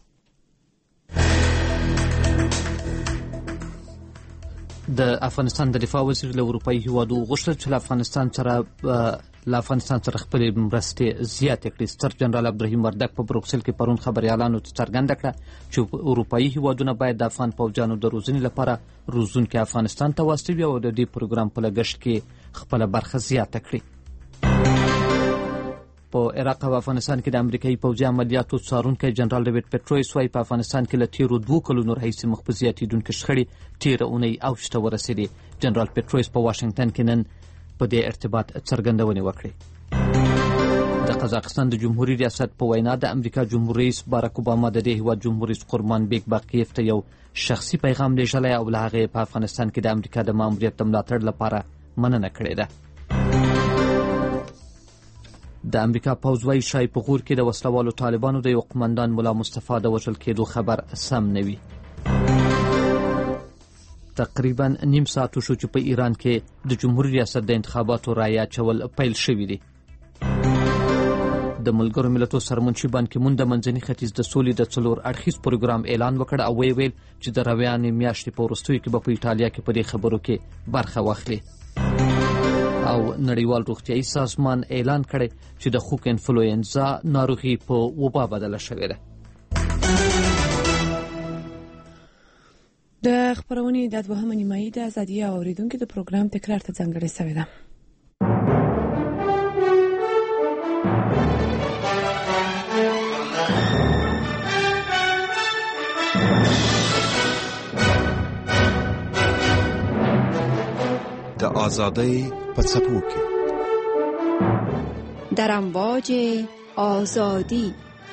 د افغانستان د دفاع وزیر له اروپایي هیوادو غوښتل چې له افغانستان سره خپلې مرستې زیاتې کړي. ستر جنرال عبدالرحیم وردګ په بروکسل کې پرون خبریالانو ته څرګنده کړه چې اروپایي هیوادونه باید د افغان پوځیانو د روزنې لپاره روزونکي افغانستان ته واستوي او د دې پروګرام په لګښت کې خپله برخه زیاته کړي. په عراق او افغانستان کې د امریکایي پوځي عملیاتو څارونکی جنرال ډیوډ پیټروس وايي په افغانستان کې له تیرو 2 کلونو راهیسې مخ په زیاتېدونکې شخړې تېره اونۍ اوج ته ورسېدې. جنرال پیټروس په واشنګټن کې نن په دې ارتباط څرګندونې وکړې. د قزاقستان د جمهوریت ریاست په وینا د امریکا جمهور رئیس باراک اوباما د دې هیواد جمهور رئیس قرمان بیک باقیف ته یو شخصي پیغام لیږلی او له هغې په افغانستان کې د امریکا د ماموریت د ملاتړ لپاره مننه کړې ده. د امریکا پوځ وايي ښایي په غور کې د وسلوالو طالبانو د یو قمندان ملا مصطفی د وژل کېدو خبر سم نه وي. تقریبا نیم ساعت وشو چې په ایران کې د جمهوریت ریاست د انتخاباتو رایه اچول پیل شوي دي. د ملګرو ملتونو سرمنشي بان کی مون د منځني ختیځ د سولې د 4 اړخیز پروګرام اعلان وکړ او ویل چې د روانې میاشتې په وروستیو کې به په ایټالیا کې په دې خبرو کې برخه واخلي. او نړیوال روغتیايي سازمان اعلان کړی چې د خوک انفلوئنزا ناروغي په وبا بدله شوې ده. د خبرونې د دوهمه نیمایي د ازادي او اوریدونکو د پروګرام تکرار ته ځانګړې شوې ده. د آزادۍ په څپو کې در امواج آزادی.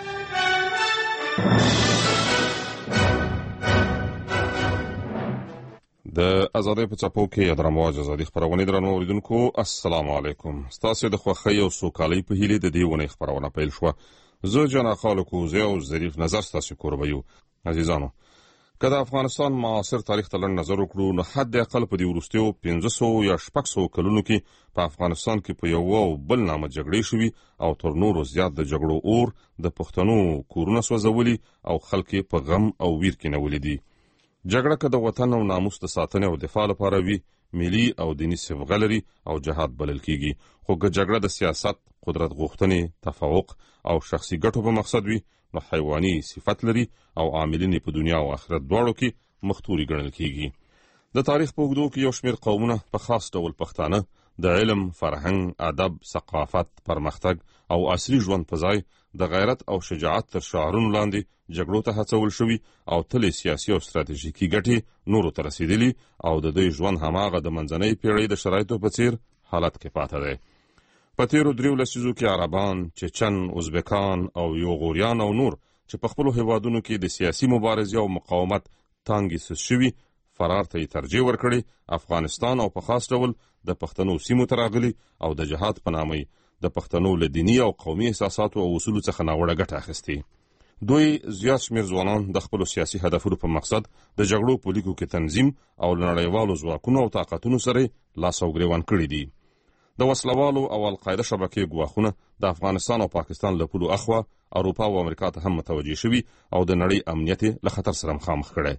د ازادۍ په څپو کې د امواج آزادي خبرونه درنو اوریدونکو السلام علیکم. ستاسو د خوښۍ او سوکالۍ په هیله د دې ونې خبرونه پیل شو. زه جنا خالقو زه او ظریف نظر تاسو کوربیو. عزیزانو که د افغانستان معاصر تاریخ ته لږ نظر وکړو نو حد اقل په دې وروستیو 500 یا 600 کلونو کې په افغانستان کې په یو او بل نامه جګړې شوې او تر نورو زیات د جګړو اور د پښتنو کورونه سوځولي او خلک په غم او ویر کې نیولې دي. جګړه که د وطن او ناموس د ساتنې او دفاع لپاره وي ملي او دینی صبغه لري او جهاد بلل کیږي. خو که جګړه د سیاست، قدرت غوښتنې، تفوق او شخصي ګټو په مقصد وي نو حیواني صفت لري او عاملین په دنیا او آخرت دواړو کې مختوري ګڼل کیږي. د تاریخ په اوږدو کې یو شمېر قومونه په خاص ډول پښتانه د علم، فرهنګ، ادب، ثقافت، پرمختګ او عصري ژوند په ځای د غیرت او شجاعت تر شعارونو لاندې جګړو ته هڅول شوي او تل سیاسي او ستراتیژیکي ګټې نورو ته رسیدلي او د دوی ژوند هماغه د منځنۍ پیړۍ د شرایطو په څیر حالت کې پاتې دی. په تیرو 3 لسیزو کې عربان، چچن، ازبکان او یوغوریان او نور چې په خپلو هیوادونو کې د سیاسي مبارزې او مقاومت تانګې سوس شوي فرار ته یې ترجیح ورکړي، افغانستان او په خاص ډول د پښتنو سیمو ته راغلي او د جهاد په نامه د پښتنو له دیني او قومي احساساتو او اصولو څخه ناوړه ګټه اخیستې. دوی زیات شمېر ځوانان د خپلو سیاسي هدفونو په مقصد د جګړو په لیکو کې تنظیم او له نړیوالو ځواکونو او طاقتونو سره لاس او ګریوان کړي دي. د وسلوالو او القاعده شبکې ګواښونه د افغانستان او پاکستان له پولو اخوا اروپا او امریکا ته هم متوجه شوي او د نړۍ امنیت له خطر سره مخامخ کړي.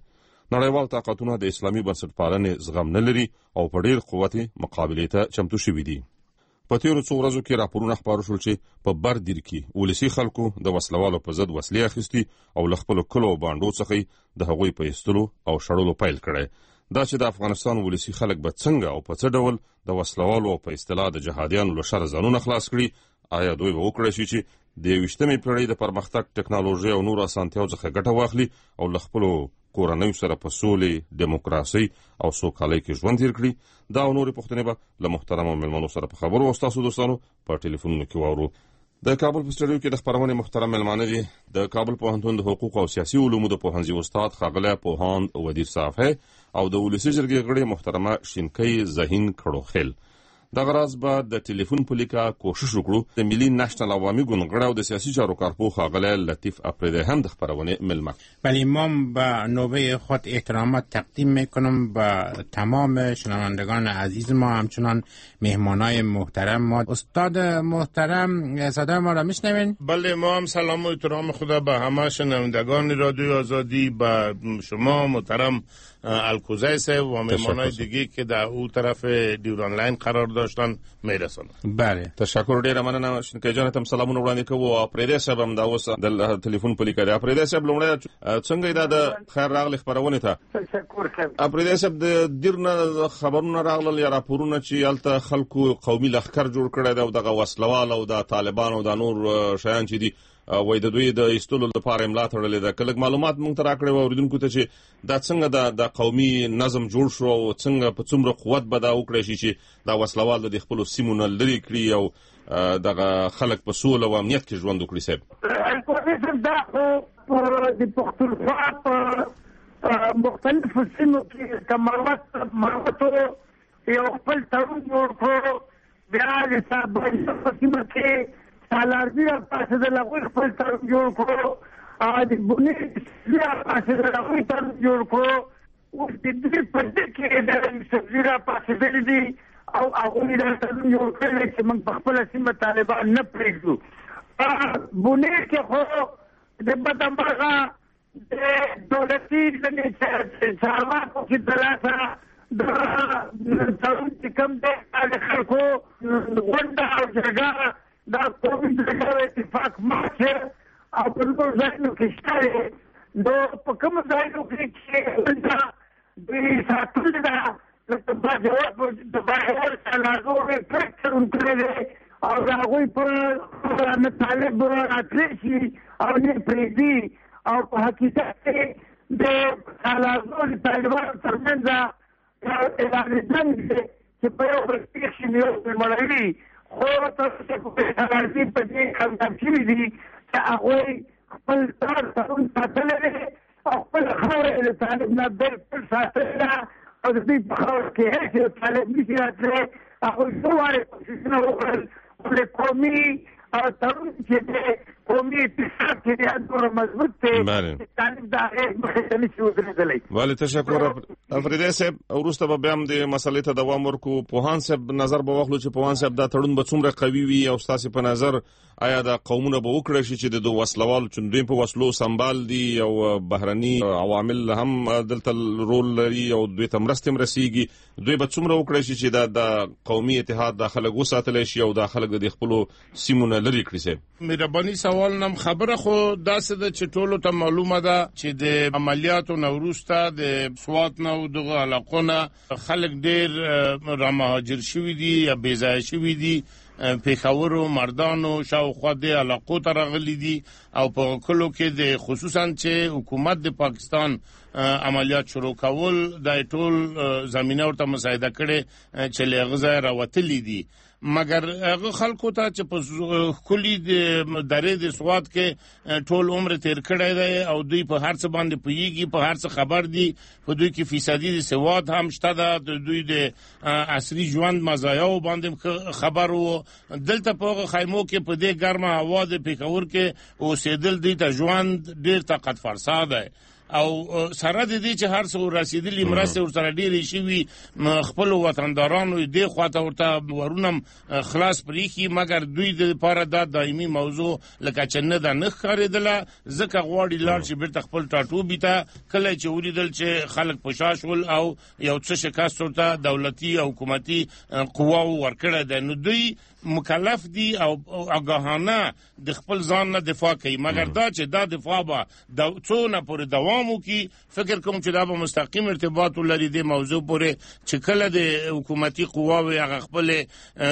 نړیوال طاقتونه د اسلامي بنسټپالنې زغم نه لري او په ډیر قوت مقابلې ته چمتو شوي دي. په تیرو څو ورځو کې راپورونه خپاره شول چې په بردیر کې ولسي خلکو د وسلوالو په ضد وسلې اخیستي او له خپلو کلو او بانډو څخه د هغوی په ایستلو او شړلو پیل کړی. دا چې د افغانستان ولسي خلک به څنګه او په څه ډول د وسلوالو او په اصطلاح د جهادیانو له شره ځانونه خلاص کړي، آیا دوی به وکړی شي چې د 21مې پیړۍ د پرمختګ ټکنالوژي او نور اسانتیاو څخه ګټه واخلي او له خپلو کورنیو سره په سولې، ډیموکراسۍ او سوکالۍ کې ژوند تیر کړي؟ دا او نورې پوښتنې به له محترمو مېلمنو سره په خبرو او ستاسو دوستانو په ټلیفونونو کې واورو. د کابل په سټډیو کې د خپرونې محترم مېلمانه دي د کابل پوهنتون د حقوق او سیاسي علومو د پوهنځي استاد ښاغلی پوهاند ودیر صافی او د ولسي جرګې غړې محترمه شینکۍ ذهین کړوخیل. دغه راز به د ټلیفون په لیکه کوشش وکړو د ملي نشنل عوامي ګوند غړی او د سیاسي چارو کارپوه ښاغلی لطیف اپریدی هم د خپرونې مېلمه. ولی من به نوبه خود احترامات تقدیم میکنم به تمام شنوندگان عزیز ما، همچنان مهمانای محترم ما. استاد محترم صدای ما را میشنوین؟ بله، ما هم سلام و احترام خدا به همه شنوندگان رادیو آزادی، به شما محترم الکوزی صاحب و مهمانای دیگه که در اون طرف دیور آنلاین قرار داشتن میرسونم. بله، تشکر ډیره مننه. شینکۍ جان ته سلامونه وړاندې کوو. اپریدی صاحب هم دا اوس د ټلیفون په لیکه دی. اپریدی صاحب لومړی څنګه دا د خیر راغلی خپرونې ته؟ تشکر صاحب. اپریدی صاحب د دیر نه خبرونه راغلل یا راپورونه چې هلته خلکو قومي لښکر جوړ کړی دی او دغه وسلوال او د طالبان او د نور شیان چې دي وای د دوی د ایستلو لپاره املا تړلې ده. که لږ معلومات موږ ته راکړی وای اورېدونکو ته چې دا څنګه د قومي نظم جوړ شو او څنګه په څومره قوت به دا وکړی شي چې دا وسلوال د خپلو سیمو نه لرې کړي او دغه خلک په سوله او امنیت کې ژوند وکړي. صاحب دا خو د پښتونخوا په مختلفو سیمو کې د مروتو یو خپل تړون جوړ کړو. بیا د صاحبانو په سیمه کې سالارزي پاسه د هغوی خپل تړون جوړ کړو او د بونې پاسه د هغوی تړون جوړ کړو. اوس د دې په دې کې د سبزي پاسېدلي دي او هغوی دا تړون جوړ کړی چې موږ په خپله سیمه طالبان نه پرېږدو. بونې کې خو د بدمرغه د دولتي چارواکو کې د لاسه د تړون چې کوم دی د خلکو غونډه او جرګه دا قومي جرګه اتفاق ماته او په نورو ځایونو کې شته. نو په کومو ځایونو کې چې دوی ساتلې ده لکه د باجوړ سالارزو پرېک تړون کړی دی او د هغوی په مطالب راتلی شي او نه پرېږدي او په حقیقت کې د سالارزو د طالبانو ترمنځ اعلان جنګ دی چې په یو بل پېښ شي یو بل مړوي. خو تاسو په سالارزي په دې کامیاب شوي دي چې هغوی خپل تړون ساتلی دی او خپل خاوره د طالب نه بلکل ساتلې ده او د دوی په خاوره کې هېڅ یو طالب نشي راتلی. هغوی څو وارې کوششونه وکړل خو د قومي تړون چې دی قومي اتحاد چې دی دومره مضبوط دی چې طالب د هغې مخې ته نشي ودرېدلی. ولې تشکر الفریدی صاحب. وروسته به بیا هم د مسلې ته دوام ورکړو. پوهاند صاحب نظر به واخلو چې پوهاند صاحب دا تړون به څومره قوي وي او ستاسې په نظر آیا دا قومونه به وکړی شي چې د وسلوالو چې دوی په وسلو سمبال دي او بهرني عوامل هم دلته رول لري او دوی ته مرستې هم رسیږي، دوی به څومره وکړی شي چې دا د قومي اتحاد دا خلک وساتلی شي او دا خلک د خپلو سیمو نه لرې کړي؟ صاحب مهرباني سوال نم خبره خو داسې ده چې ټولو ته معلومه ده چې د عملیاتو نه وروسته د سوات نه او دغه علاقو نه خلک ډېر رامهاجر شوي دي یا بېځایه شوي دي. پیښورو مردانو شاوخوا د علاقو ته راغلي دي او په کلو کې د خصوصا چې حکومت د پاکستان عملیات شروع کول د ټول زمینه ورته مساعده کړي چې له هغه ځایه راوتلي دي. مګر هغه خلکو ته چې په کلی د درې د سوات کې ټول عمر تیر کړی دی او دوی په هر څه باندې پوهیږي، په هر څه خبر دي، په دوی کې فیصدي د سواد هم شته ده، د دوی د عصري ژوند مزایاو باندې خبر وو. دلته په خیمو کې په دې ګرمه هوا د پیښور کې اوسېدل دوی ته ژوند ډېر طاقت فرسا دی او سره د دې چې هر څو رسیدلی مرسته ورسره ډېرې شوي خپل وطندارانو دې خواته ورته ورونم خلاص پریخي مګر دوی د لپاره دا دایمي موضوع لکه چې نه ده نه ښکارېدله ځکه غواړي لاړ شي بیرته خپل ټاټوبي ته کله چې ولیدل چې خلک په شا شول او یو څه شکست ورته دولتي او حکومتي قواو ورکړی دی نو دوی مکلف دي او آگاهانه د خپل ځان نه دفاع کوي مګر دا چې دا دفاع به څونه پورې دوام وکړي فکر کوم چې دا به مستقیم ارتباط ولري د موضوع پورې چې کله د حکومتي قواوې هغه خپل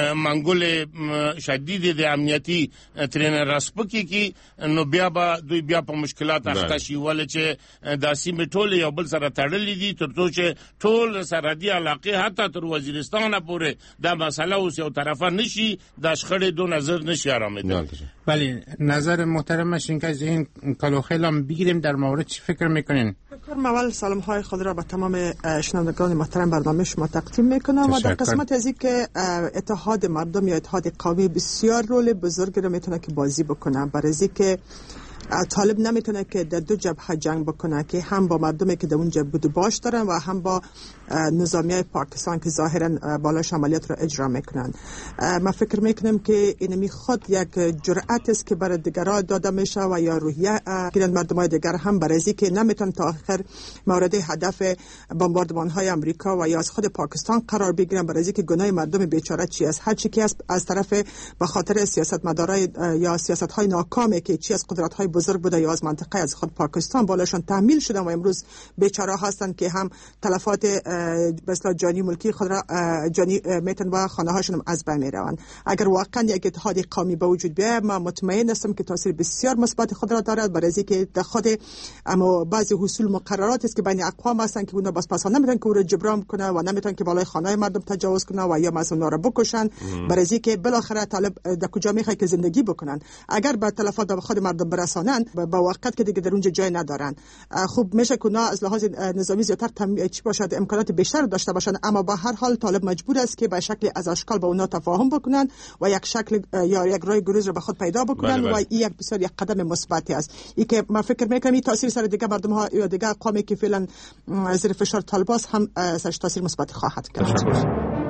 منګولې شدید د امنیتي ترېنه راسپکي کی نو بیا به دوی بیا په مشکلات اخته شي ولې چې دا سیمې ټولې یو بل سره تړلې دي تر څو چې ټول سرحدي علاقې حتی تر وزیرستان پورې دا مسله اوس یو طرفه نشي دا شخړې دو نظر نشي آرامیدن. بله نظر محترمش این که از این کلوخیل هم بگیریم در مورد چی فکر میکنین؟ فکر اول سلام های خود را به تمام شنوندگان محترم برنامه شما تقدیم میکنم و در قسمت از این که اتحاد مردم یا اتحاد قومی بسیار رول بزرگی را میتونه که بازی بکنه برای اینکه طالب نمیتونه که در دو جبهه جنگ بکنه که هم با مردمی که در اون جبهه بود باش دارن و هم با نظامیای پاکستان که ظاهرا بالاش عملیات را اجرا میکنن. ما فکر میکنم که اینمی خود یک جرأت است که برای دیگران داده میشه و یا روحیه گیرند مردمای دیگر هم برای اینکه نمیتونن تا آخر مورد هدف بمباردمان های امریکا و یا از خود پاکستان قرار بگیرن برای اینکه گناه مردم بیچاره چی است هر چی که از طرف به خاطر سیاستمدارای یا سیاست های ناکامی که چی از قدرت های بزرگ بوده یا از منطقه از خود پاکستان بالاشان تحمیل شدن و امروز بیچاره هستند که هم تلفات به اصطلاح جانی ملکی خود را جانی میتن و خانه هاشون از بین میروند. اگر واقعا یک اتحاد قومی به وجود بیاید من مطمئن هستم که تاثیر بسیار مثبت خود را دارد برای اینکه در خود اما بعضی حصول مقررات است که بین اقوام هستند که اونها بس نمیتونن که او را جبران کنه و نمیتونن که بالای خانه مردم تجاوز کنه و یا مثلا را بکشن برای اینکه بالاخره طالب در کجا میخواد که زندگی بکنن اگر به تلفات به خود مردم برسانن با وقت که دیگه در اونجا جای ندارن خوب میشه که اونا از لحاظ نظامی زیاتر چی باشد امکانات بیشتر داشته باشن اما با هر حال طالب مجبور است که به شکل از اشکال با اونا تفاهم بکنن و یک شکل یا یک راه گریز رو به خود پیدا بکنن و این یک بسیار یک قدم مثبتی است این که من فکر میکنم این تاثیر سر دیگه مردم ها یا دیگه قومی که فعلا زیر فشار طالباس هم سرش تاثیر مثبت خواهد کرد.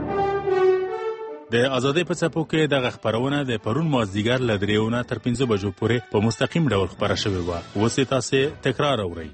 د آزادۍ په څپو کې دغه خپرونه د پرون مازدیګر له 3 تر 5 بجو پورې په مستقیم ډول خپره شوې وه. اوس یې تاسې تکرار اورئ.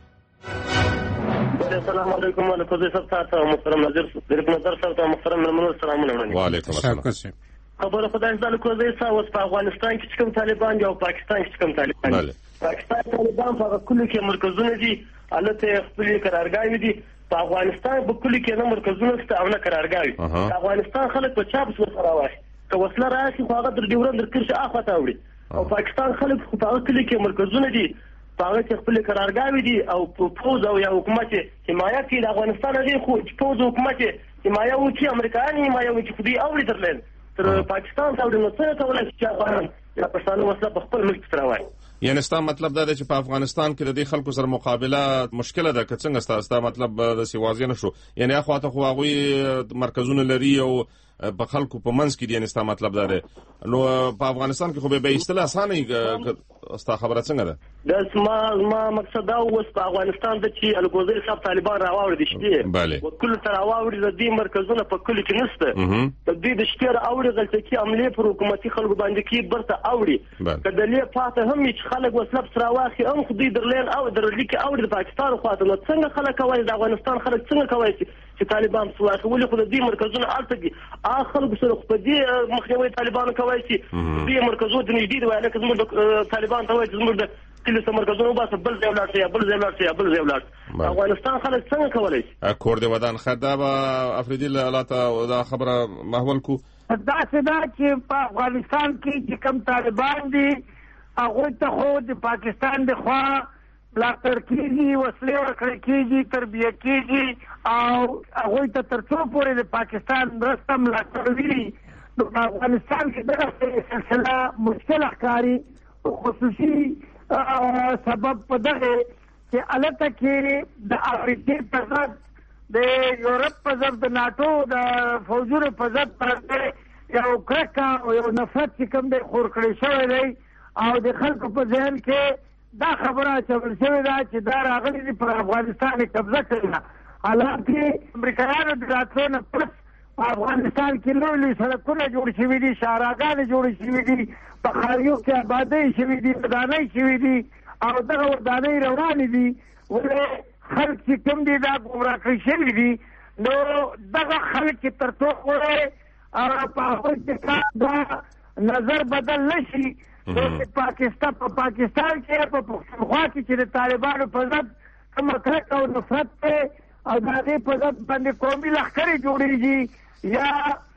السلام علیکم وعلیکم السلام محترم نظر صاحب محترم ملمنو سلامونه وعلیکم السلام. خبره خدای زاله کوزې اوس په افغانستان کې کوم طالبان او پاکستان کې کوم طالبان پاکستان طالبان په کله کې مرکزونه دي البته خپل قرارګاوي دي په افغانستان په کلی کې نه مرکزونه شته او نه قرارګاوي افغانستان خلک په چاپ سره راوړي که وسله راشي خو هغه در ډیورن در کرشه اخوا ته وړي او پاکستان خلک په هغه کلی کې مرکزونه دي په هغه کې خپل قرارګاوي دي او پوز او یا حکومت حمایت کوي د افغانستان دی خو پوز حکومت حمایت وکړي امریکایان حمایت وکړي خو دوی اوري درلین تر پاکستان ته ورنه څه کولای شي افغانان یا پښتانه وسله په خپل ملک سره وایي. یعنی ستا مطلب دا دی چې په افغانستان کې د دې خلکو سره مقابله مشکله ده که څنګه ستا مطلب د سیوازی نه شو یعنی اخواته خو هغوی مرکزونه لري او په خلکو په منځ کې دي یعنی ستا مطلب دا دی نو په افغانستان کې خو به ایستل اسانه ستا خبره څنګه ده؟ ما مقصد دا اوس په افغانستان د چې الګوزیر صاحب طالبان راوړي دي شته وکړو تر راوړي د دې مرکزونه په کلی کې نشته د دې د شته راوړي غلطه کې عملي پر حکومتي خلکو باندې کې برته اوړي کله لې فاته هم چې خلک وسلب سره واخی هم خو دې درلین او درلې کې اوړي د پاکستان خواته نو څنګه خلک کوي د افغانستان خلک څنګه کوي چې طالبان سواخ ولې خو د دې مرکزونه الته دي اخر سره په دې مخنیوي طالبان کوي چې دې مرکزونه د نږدې دی لکه زموږ طالبان ته وایي زموږ د کله سم مرکزونه وباسه بل ځای ولاړ افغانستان خلک څنګه کوي کور دی ودان خدابه افریدی لاته دا خبره محول کو دا څه چې په افغانستان کې چې کوم طالبان دي هغه ته خو د پاکستان د خوا ملاتړ کیږي وسلې ورکړل کیږي تربیه کیږي او هغه ته تر څو پورې د پاکستان مرسته ملاتړ وی د افغانستان کې دغه سلسله مشکل ښکاري خصوصي سبب په دغه چې الته کې د افریقې په ضد د یورپ په ضد د ناټو د فوجونو په ضد باندې یو کرکه او یو نفرت چې کوم دی خور کړی شوی دی او د خلکو په ذهن کې دا خبره چول شوې ده چې دا راغلي دي پر افغانستان قبضه کړې. حالانکه امریکایانو د راتلو نه پس په افغانستان کې لوی لوی سړکونه جوړ شوي دي، شاهراګانې جوړې شوي دي، په ښاریو کې آبادۍ شوي دي، ودانۍ شوي دي او دغه ودانۍ روانې دي. ولې خلک چې کوم دي دا ګمراه کړي شوي دي. نو دغه خلک چې تر څو پورې په هغوی کې دا نظر بدل نه شي، په پاکستان کې په پښتونخوا کې چې د طالبانو په ضد کومه کرکه او نفرت دی او د هغې په ضد باندې قومي لښکرې جوړېږي، یا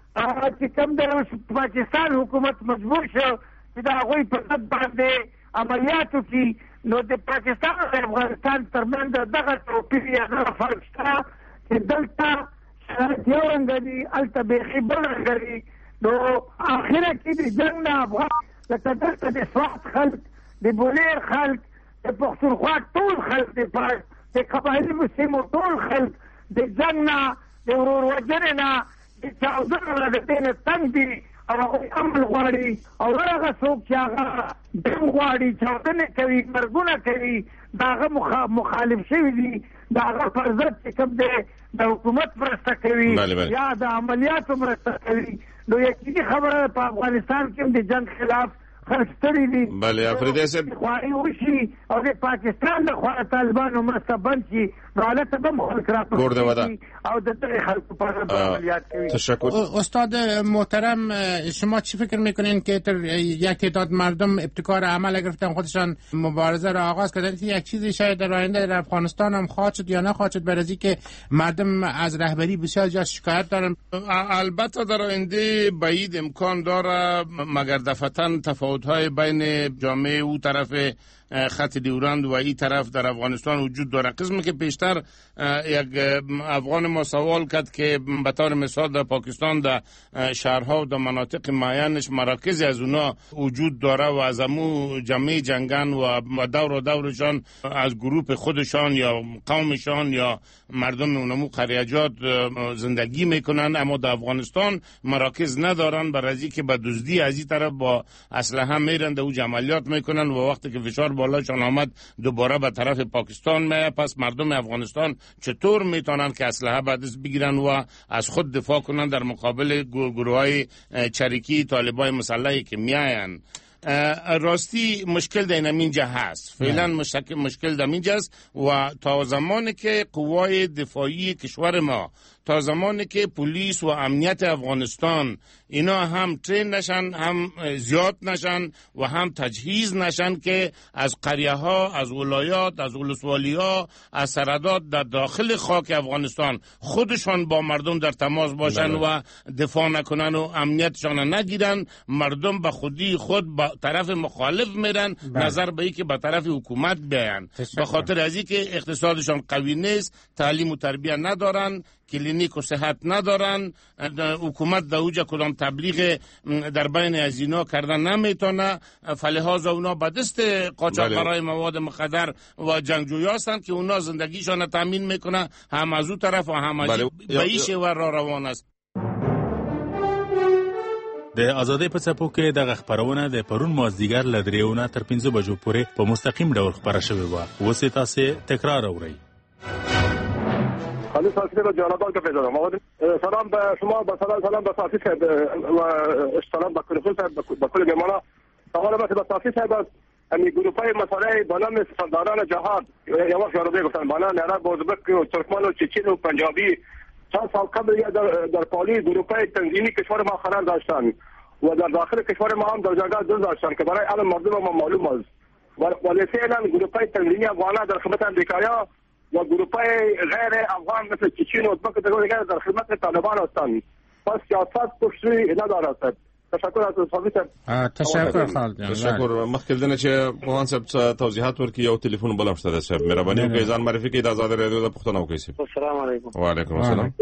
چې کوم د پاکستان حکومت مجبور شو چې د هغوی په ضد باندې عملیات وکړي، نو د پاکستان او افغانستان ترمنځ دغه توپیر یا دغه فرق شته چې دلته شرایط یو رنګه دي، هلته بیخي بل رنګه دي. نو آخره کې د جنګ نه افغان لکه دلته د سوات خلک، د بولیر خلک، د پښتونخوا ټول خلک، د قبایلي سیمو ټول خلک د جنګ نه، د ورور وژنې نه، د چاودنو نه د دې نه تنګ دي او هغوی امن غواړي. او هغه څوک چې هغه جنګ غواړي، چاودنې کوي، مرګونه کوي، د هغه مخالف شوي دي، د هغه پر ضد چې کوم دی د حکومت مرسته کوي یا د عملیاتو مرسته کوي. نو یقیني خبره په افغانستان کې د جنګ خلاف خلک ستړي دي. بله افریدی صاحب خواري وشي او د پاکستان د خوا طالبانو مرسته بند شي، نو هلته به هم خلک راپورته او د دغې خلکو په اړه عملیات کوي. تشکر. استاد محترم، شما چی فکر میکنین که یک تعداد مردم ابتکار عمل گرفتن، خودشان مبارزه را آغاز کردن، یک چیزی شاید در آینده در افغانستان هم خواهد شد یا نخواهد شد، برای که مردم از رهبری بسیار جا شکایت دارن؟ البته در آینده بعید امکان داره، مگر دفعتاً تفاوت‌های بین جامعه او طرف خط دیوراند و این طرف در افغانستان وجود داره. قسمی که پیشتر یک افغان ما سوال کرد که به طور مثال در پاکستان در شهرها و در مناطق معینش مراکز از اونا وجود داره و از امو جمعی جنگن و دورشان از گروپ خودشان یا قومشان یا مردم اونمو قریجات زندگی میکنن، اما در افغانستان مراکز ندارن، برای که به دزدی از این طرف با اسلحه میرن در او عملیات میکنن و وقتی که فشار بالاشان آمد دوباره به طرف پاکستان میه. پس مردم افغانستان چطور میتونن که اسلحه به دست بگیرن و از خود دفاع کنن در مقابل گروهای چریکی طالبای مسلحی که میاین؟ راستی مشکل در اینجا هست، فعلا مشکل در اینجا است و تا زمانی که قوای دفاعی کشور ما، تا زمانی که پلیس و امنیت افغانستان اینا هم ترین نشن، هم زیاد نشن و هم تجهیز نشن که از قریه ها، از ولایات، از ولسوالی ها، از سرحدات در داخل خاک افغانستان خودشان با مردم در تماس باشن و دفاع نکنن و امنیتشان نگیرن، مردم به خودی خود به طرف مخالف میرن، نظر به ای که به طرف حکومت بیان، به خاطر از ای که اقتصادشان قوی نیست، تعلیم و تربیت ندارن، کلینیک و صحت ندارن، حکومت در اوجا کدام تبلیغ در بین از اینا کردن نمیتونه، فلحاظا اونا به دست قاچاقبرای مواد مخدر و جنگجوی هستند که اونا زندگیشان تامین میکنه، هم از او طرف و هم از بیشه و را روان است. د ازادۍ په څپو کې دغه خپرونه د پرون مازدیګر له 3 تر 5 بجو پورې په مستقیم ډول خپره شوې وه. اوس یې تاسې تکرار اورئ. خالص صاحب را جلالآباد کا پیدا سلام به شما، به سلام به صافی صاحب و سلام به کل صاحب، به کل مهمانا. سوال من به صافی صاحب است، امی گروپای مسئله با نام سرداران جهاد یا وقت یارو گفتن با نام عرب و ازبک و ترکمن و چچن و پنجابی چند سال قبل در پالی گروپای تنظیمی کشور ما قرار داشتن و در داخل کشور ما هم در جایگاه دو داشتن که برای علم مردم ما معلوم است. ولی فعلا گروپای تنظیمی افغانان در خدمت امریکایی‌ها و گروپای غیر افغان مثل چچن و ازبک دیگر در خدمت طالبان هستند. پس سیاست پشتی ندارد. تشکر از صاحب. تشکر خالد. تشکر. مخکې دنه چې موهان صاحب توضیحات ورکړي، یو ټلیفون بل هم شته صاحب، مهرباني وکړئ ځان معرفي کړئ، د آزاد رادیو د پښتنو وکړئ. السلام علیکم. وعلیکم السلام.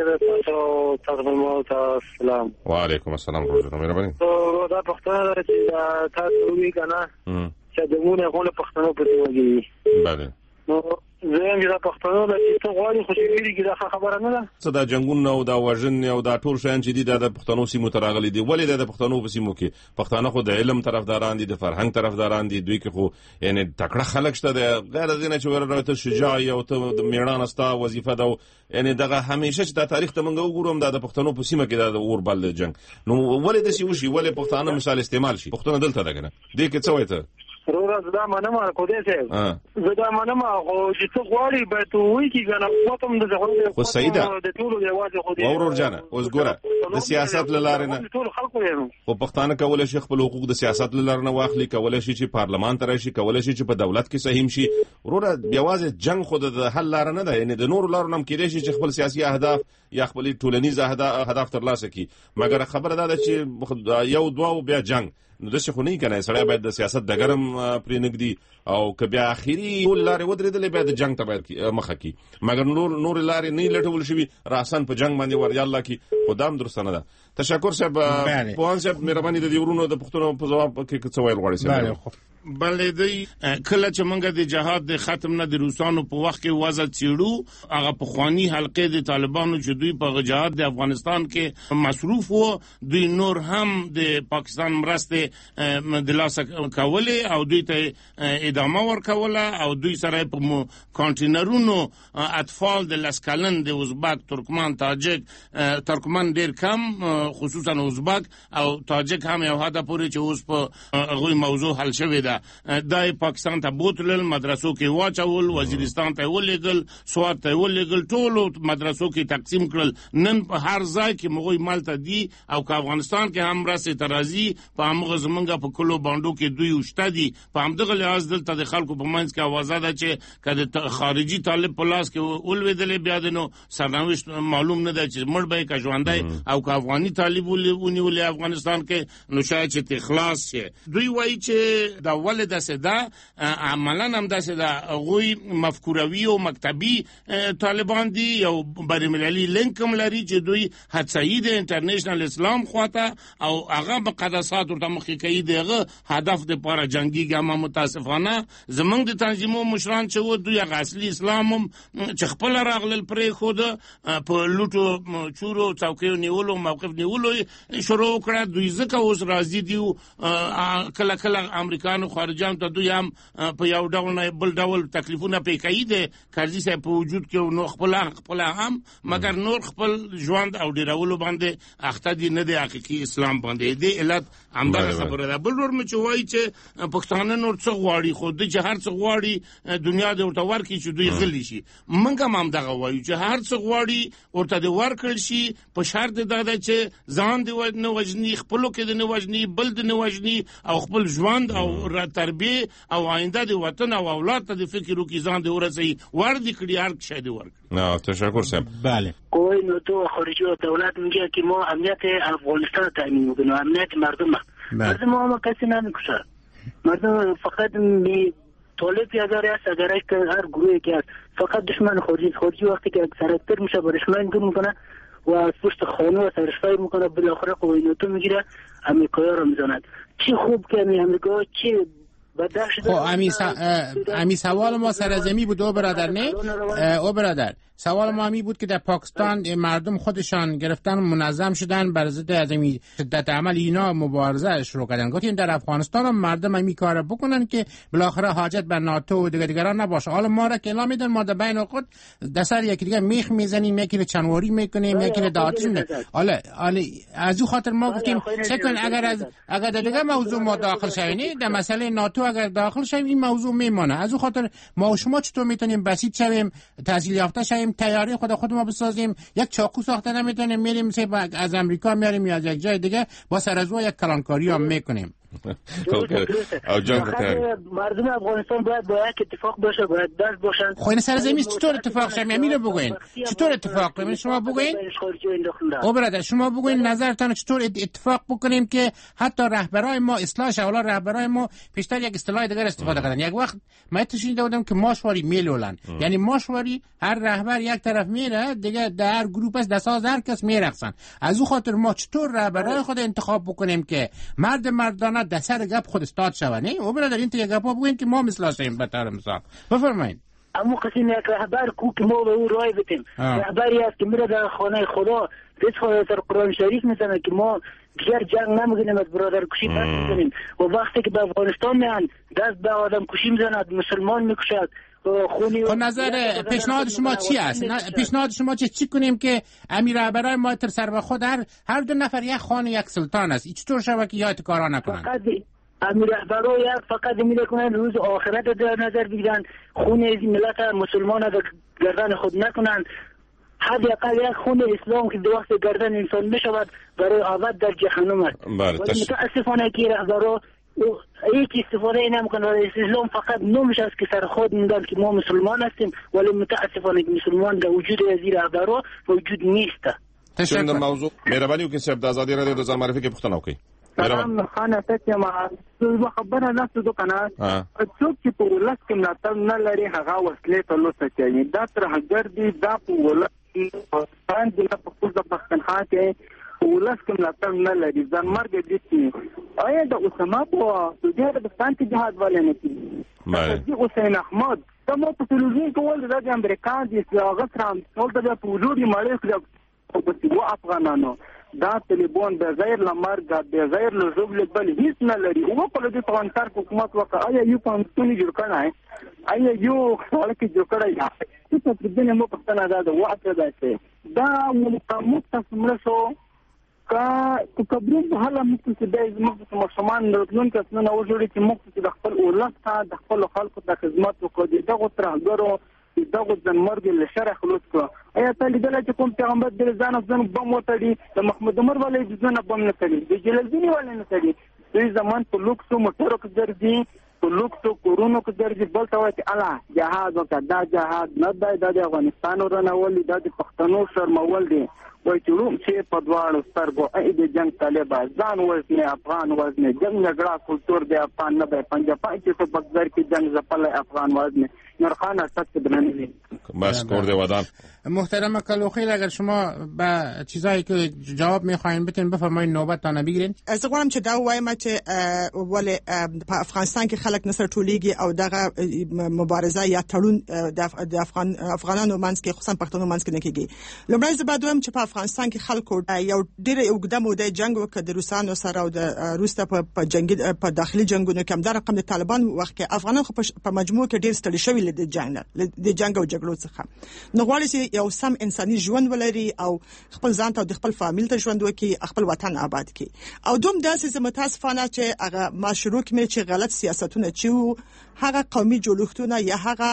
وعلیکم السلام. مهرباني. دا پښتنه ده چې تاسو وی کنه چې د مونږه غوړ پښتنو په توګه. بله. نو زم دا پښتنو د چې غواړي خوشګيري کې دا خبره نه ده څه دا جنگونه او دا وژن او دا ټول شیان چې دي د پښتنو سیمو ته راغلي دي ولې د پښتنو په سیمو کې پښتانه خو د علم طرفداران دي د فرهنګ طرفداران دي دوی کې خو یعنی تکړه خلک شته د غیر دینه چې ورته شجاع او ته د میړان استا وظیفه ده یعنی دغه همیشه چې د تاریخ ته موږ وګورم د پښتنو په سیمه کې د اور بل جنگ نو ولې د سی وشي ولې پښتانه مثال استعمال شي پښتون دلته ده کنه دې کې څه وایته روز دا منم کو دې څه زه دا منم او چې څه غواړي به ته وایي چې کنه وتم د ځغلو خو سیده د ټولو دی واځي خو دې ورور جانه اوس ګوره د سیاست لاره نه ټول خلکو یې خو پښتانه کولای شي خپل حقوق د سیاست لاره نه واخلي کولای شي چې پارلمان ته راشي کولای شي چې په دولت کې سهم شي وروره بیوازه جنگ خود د حل لاره نه ده یعنی د نور لارو نم کېدای شي چې خپل سیاسي اهداف یا خپل ټولنیز اهداف ترلاسه کړي مګر خبره ده چې یو دوه بیا جنگ نو دغه خو نه کنه سړی باید د سیاست د ګرم پرې نګدي او که بیا اخیری ټول لارې ودرېدلې بیا د جنگ ته باید مخه کی مګر نور لارې نه لټول شي راسن په جنگ باندې ور یالله کی خدام درست نه ده تشکر صاحب پوهان صاحب مهرباني د دیورونو د پښتنو په جواب کې څه ویل غواړئ صاحب بلې دی کله چې موږ د جهاد د ختم نه د روسانو په وخت کې وضع چیړو هغه په خواني حلقې د طالبانو چې دوی په جهاد د افغانستان کې مصروف وو دوی نور هم د پاکستان مرسته د لاس کولې او دوی ته ادامه ورکوله او دوی سره په کانټینرونو اطفال د لسکلن د ازبک ترکمن تاجک ترکمن ډیر کم خصوصا ازبک او تاجک هم یو حد پورې چې اوس په غوي موضوع حل شوی د پاکستان ته بوتل مدرسو کې واچول وزیرستان ته ولېګل سواد ته ولېګل ټول مدرسو کې تقسیم کړل نن په هر ځای کې مغوی مالته دي او که افغانستان کې هم راسي ترازی په هغه زمونږ په کلو باندې کې دوی وشته دي په همدغه لحاظ دلته د خلکو په منځ کې اوازه ده چې کله خارجي طالب په لاس کې ولویدل بیا د نو سرنوشت معلوم نه ده چې مړ به کا ژوندای او که افغاني طالب ونیول افغانستان کې نو شاید چې اخلاص شي دوی وایي چې دا ولې داسې ده عملاً هم داسې ده غوی مفکوروي او مکتبي طالبان دي یو بین‌المللي لینک هم لري چې دوی هڅایي د انټرنیشنل اسلام خواته او هغه به قداسات ورته مخې کوي دغه هدف د لپاره جنگي ګام متاسفانه زمونږ د تنظیمو مشران چې و دوی هغه اصلي اسلام هم چې خپل راغلل پرې خود په لوټو چورو څوکیو نیولو موقف نیولو شروع کړه دوی ځکه اوس راځي دی کله کله امریکانو خارجان ته دوی هم په یو ډول نه بل ډول تکلیفونه پې کوي د قاضي صاحب په وجود کې نو خپل هم مګر نور خپل ژوند او ډیرولو باندې اخته دي نه د حقيقي اسلام باندې د علت همدغه خبره ده بل ور مچ وای چې پښتانه نور څه غواړي خو د هر څه غواړي دنیا د ورته ورکړي چې دوی غلي شي منګه هم دغه وایو چې هر څه غواړي ورته د ورکړل شي په شرط دا ده چې ځان دی نه وجني خپلو کې د نه وجني بل د نه وجني او خپل ژوند او تربیه او آینده د وطن او اولاد ته د فکر وکي ځان دی ورسي ور دي کړي هر څه دی ورکړي نه تشکر صاحب بله کوی نو تو خارجی دولت میگه که ما امنیت افغانستان تامین میکنیم امنیت مردم ما کسی نمیکشه مردم فقط طالب یاداری است اگر که هر گروهی که فقط دشمن خارجی وقتی که سرکتر میشه با دشمن دور میکنه و از پشت خانه و سرشفای میکنه بالاخره قوینوتو میگیره امریکایی رو میزند چی خوب که امریکا چی خب امی سوال ما سرزمی بود او برادر سوال ما همی بود که در پاکستان مردم خودشان گرفتن منظم شدن بر ضد از این شدت عمل اینا مبارزه شروع کردن گفتیم در افغانستان هم مردم همی کار بکنن که بالاخره حاجت به ناتو و دیگران نباشه حالا ما را که اعلام میدن ما در بین خود دسر یکی دیگه میخ میزنیم یکی رو چنواری میکنیم یکی رو دعاتش میکنیم حالا از او خاطر ما گفتیم چکن اگر در دیگه موضوع ما داخل شویم در مسئله ناتو اگر داخل شویم این موضوع میمانه از او خاطر ما و شما چطور میتونیم بسیط شویم تحصیل یافته شویم تیاری خود ما بسازیم یک چاقو ساخته نمیتونیم میریم از امریکا میاریم یا از یک جای دیگه با سر از یک کلانکاری هم میکنیم مردم افغانستان باید با یک اتفاق باشه باید دست باشن خب این سرزمین چطور اتفاق شه میره بگوین چطور اتفاق کنیم شما بگوین او برادر شما بگوین نظرتان چطور اتفاق بکنیم که حتی رهبرای ما اصلاح شه ولی رهبرای ما پیشتر یک اصطلاح دیگر استفاده کردن یک وقت من تشنیده بودم که ماشواری میلولن یعنی ماشواری هر رهبر یک طرف میره دیگه در گروه است دساز هر کس میرقصن از او خاطر ما چطور رهبرای خود انتخاب بکنیم که مردانه دسر گپ خود استاد شونه او برادر این تو گپا بگوین که ما مثلا شیم به طور مثال بفرمایید اما قسم یک رهبر کو که ما به او رای بتیم رهبری است که میره در خانه خدا رزق در قرآن شریف میزنه که ما دیگر جنگ نمیگنیم از برادر کشی بس میزنیم و وقتی که به افغانستان میان دست به آدم کشی میزند مسلمان میکشد خب نظر پیشنهاد شما چی است؟ پیشنهاد شما چی کنیم که امیر رهبرای ما تر سر به خود هر دو نفر یک خان و یک سلطان است؟ چطور شود که یاد کارا نکنن؟ امیر رهبرای فقط میکنن روز آخرت در نظر بگیرن خون از ملت مسلمان در گردن خود نکنن حداقل یک خون اسلام که دو وقت گردن انسان میشود برای آباد در جهنم است. ولی متاسفانه که رهبرا هیچ استفاده نمیکنن. اسلام فقط نومش است که سر خود میگن که ما مسلمان هستیم ولی متاسفانه که مسلمان در وجود از رهبرا موجود نیست. تشکر. موضوع مهرباني وکړئ صاحب د ازادي رادیو د ځان معرفي کې پوښتنه وکړئ. سلام خانه ته ما څه خبره نه څه کنه څوک چې په ولس کې ملاتړ نه لري هغه وسلې ته لوسه کوي دا تر هغه دی دا په ولس کې باندې په خپل د پښتونخوا کې ولس کې ملاتړ نه لري ځان مرګ دي آیا د اسامه په سعودي عربستان کې جهاد والے نه دي حسین احمد دمو په تلویزیون کې ول د امریکا د هغه سره ټول د پوجوري مړ او افغانانو دا طالبان به غیر لمرګ به غیر لزوب بل هیڅ نه لري او په دې پرانتار حکومت وکړه آیا یو پانتونی جوړ کړای آیا یو خلک جوړ کړای چې په دې مو پښتنه ده واعده ده دا متمسمرسو کا کبرین په حاله مستې د مسلمان راتلون کس نه وجوړي چې مخکې د خپل اولاد ته د خپل خلکو ته خدمت وکړي دغه ترهګرو دغه ځنمرګ له شر خلاص کړ آیا ته لیدل چې کوم پیغمبر د ځان بم وتړي د محمد عمر ولې د ځان بم نه کړي د جلال الدین ولې نه کړي دوی زمان په لوکسو موټرو کې درځي په لوکسو کورونو کې درځي بل ته وایي الله جهاد وکړه دا جهاد نه دی د افغانستان ورنول د پښتنو شرمول دي وایي چې روم چې په دواړو سترګو ای د جنگ طالبان ځان وزنه افغان وزنه جنگ جګړه کلچر د افغان نه به پنجاب چې په بغداد کې جنگ زپل افغان وزنه نرخانه تک بدنی بس کرده ودان. محترم کلوخیل اگر شما به چیزایی که جواب میخواین بتین بفرمایید نوبت تا نبیگیرین. از غواړم چې دا وایم چې ولې په افغانستان کې خلک نصر ټولیږي او دغه مبارزه یا تړون د افغانانو منځ کې خصوصا پښتنو منځ کې نه کیږي. لومړی زه باید وایم چې په افغانستان کې خلکو یو ډېر اوږده موده جنگ وکړ د روسانو سره او د روسته په جنگي په داخلي جنگونو کې هم دا رقم د طالبان وخت کې افغانان په مجموع کې ډېر ستړي شوي د جنگ او جګړو څخه نو غواړي چې یو سم انساني ژوند ولري او خپل ځان ته او د خپل فامیل ته ژوند وکړي خپل وطن آباد کړي او دوم داسې زمتاسفانه چې هغه مشروع کړي چې غلط سیاستونه چې هغه قومي جوړښتونه یا هغه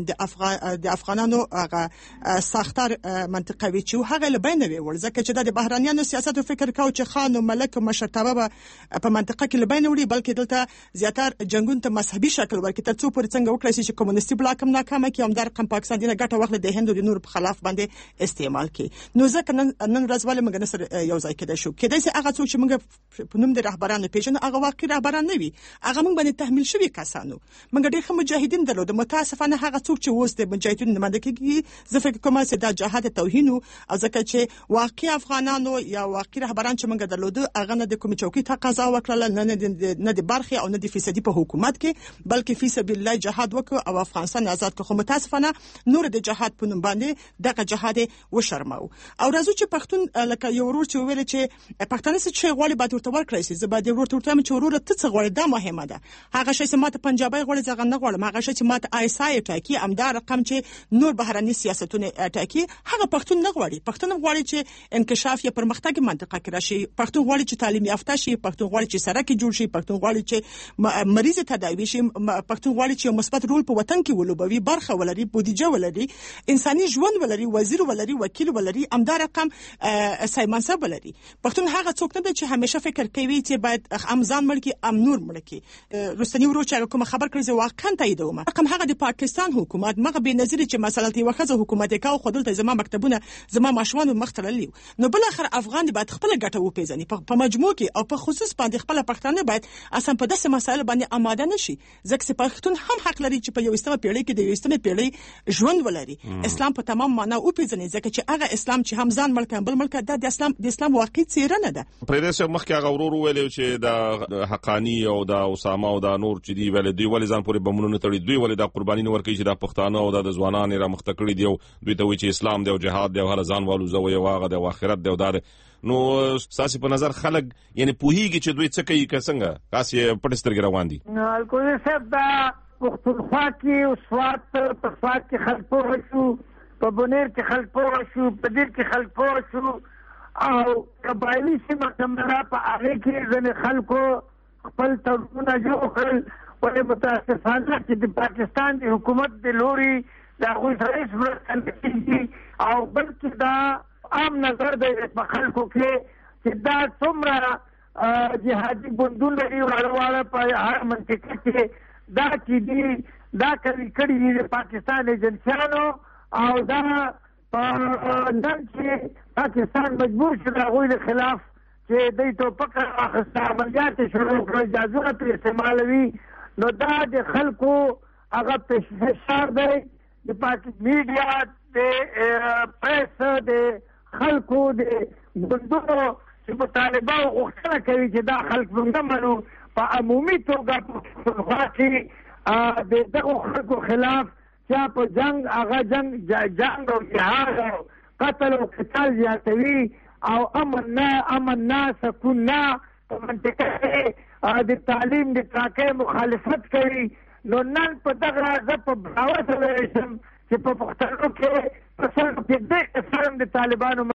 د افغانانو هغه ساختار منطقوي چې هغه لبین وي ورځکه چې د بهرانيانو سیاست او فکر کاو چې خان او ملک او مشرتابه په منطقه کې لبین وړي بلکې دلته زیاتر جنگون ته مذهبي شکل ورکړي تر څو پورې څنګه وکړي چې کمونیستي بلاک هم ناکامه کی هم در رقم پاکستان دینه ګټه واخلي د هند او د نور په خلاف باندې استعمال کی نو ځکه نن ورځ ولې موږ سره یو ځای کېدای شو کېدای چې هغه څوک چې موږ په نوم د رهبرانو پیژنو هغه واقعي رهبران نه وي هغه موږ باندې تحمیل شوی کسانو موږ ډېر ښه مجاهدین درلود متاسفانه هغه څوک چې اوس د مجاهدینو نماینده کېږي زه فکر کوم چې دا جهاد توهین او ځکه چې واقعي افغانانو یا واقعي رهبران چې موږ درلود هغه نه د کوم چوکۍ تقاضا وکړه نه د برخي او نه د فیصدي په حکومت کې بلکې فی سبیل الله جهاد وکړ او افغانستان آزاد کړ خو متاسفانه نور د جهاد په نوم باندې دغه جهاد و شرماو او راځو چې پښتون لکه یو ورور چې ویل چې پښتانه څه غواړي باید ورته ورکړي چې زبا د ورور ته چې ورور ته څه غواړي دا مهمه ده هغه شی چې ماته پنجابي غواړي ځغه نه غواړم هغه شی چې ماته آیسای ټاکی امدار رقم چې نور بهراني سیاستونه ټاکی هغه پښتون نه غواړي پښتون غواړي چې انکشاف یا پرمختګ منطقه کې راشي پښتون غواړي چې تعلیم یافته شي پښتون غواړي چې سړک جوړ شي پښتون غواړي چې مریض تداوي شي پښتون غواړي چې مثبت رول په وطن کې ولوبوي برخه ولري بودیجه ولري انساني ژوند ولري وزیر ولري وکیل ولري امدار رقم سایمنصب ولري پښتون هغه څوک نه دی چې همیشه فکر کوي چې باید امزان ملکی ام نور ملکی رستنی ورو چې کوم خبر کړی واقعا تاییدوم رقم هغه د پاکستان حکومت مغه به نظر چې مثلا تی وخت حکومت کا خودل ته زما مکتبونه زما ماشومان مختللی نو بل اخر افغان باید خپل ګټه وپیژني په مجموع کې او په خصوص باندې خپل پښتانه باید اسان په داسې مسایل باندې آماده نشي ځکه پښتون هم حق لري چې په یو استمه پیړۍ کې د یو استمه پیړۍ ژوند ولري اسلام په تمام معنا او پیژني ځکه چې هغه اسلام چې هم ځان ملک بل ملک د اسلام واقعي څیره نه ده پرې دې مخکې هغه ورور ویل چې د حقانی او د اسامه او د نور چې دی ول دی ول ځان پورې بمونه نه تړي دوی ولې دا قرباني نه ورکوي چې دا پښتانه او دا د ځوانان را مخته کړي دي او دوی ته وایي چې اسلام دی او جهاد دی او هله ځان والوزوي او هغه دی او آخرت دی او دا دی. نو ستاسې په نظر خلک یعنې پوهېږي چې دوی څه کوي که څنګه داسې پټې سترګې روان دي؟ الکوزي صاحب دا پښتونخوا کې سوات په سوات کې خلک پوه شو، په بونیر کې خلک پوه شو، په دیر کې خلک پوه شو او قبایلي سیمه کوم ده په هغې کې ځینې خلکو خپل تړونونه جوړ کړل. ولې متاسفانه چې د پاکستان د حکومت د لوري د هغوی سره هېڅ مرسته نه کېږي او بلکې دا عام نظر دی په خلکو کې چې دا څومره جهادي ګوندونه دي واړه واړه په هر منطقه کې دا چې دي دا کړي دي د پاکستان ایجنسیانو او دا نن چې پاکستان مجبور شو د هغوی د خلاف چې دوی ټوپک راواخېسته عملیات یې شروع کړل جازونه پرې استعمالوي نو دا د خلکو هغه فشار دی د میډیا د پریس د خلکو د ګوندونو چې مطالبه او غوښتنه کوي چې دا خلک موږ نه منو په عمومي توګه په پښتونخوا کې د دغو خلکو خلاف چا په جنګ هغه جنگ او جهاد او قتل او قتال زیاتوي او امن نه سکون نه په منطقه کې د تعلیم د کاکې مخالفت کوي. نو نن په دغه زه په براوه سره شم چې په پښتنو کې په سر کې د طالبانو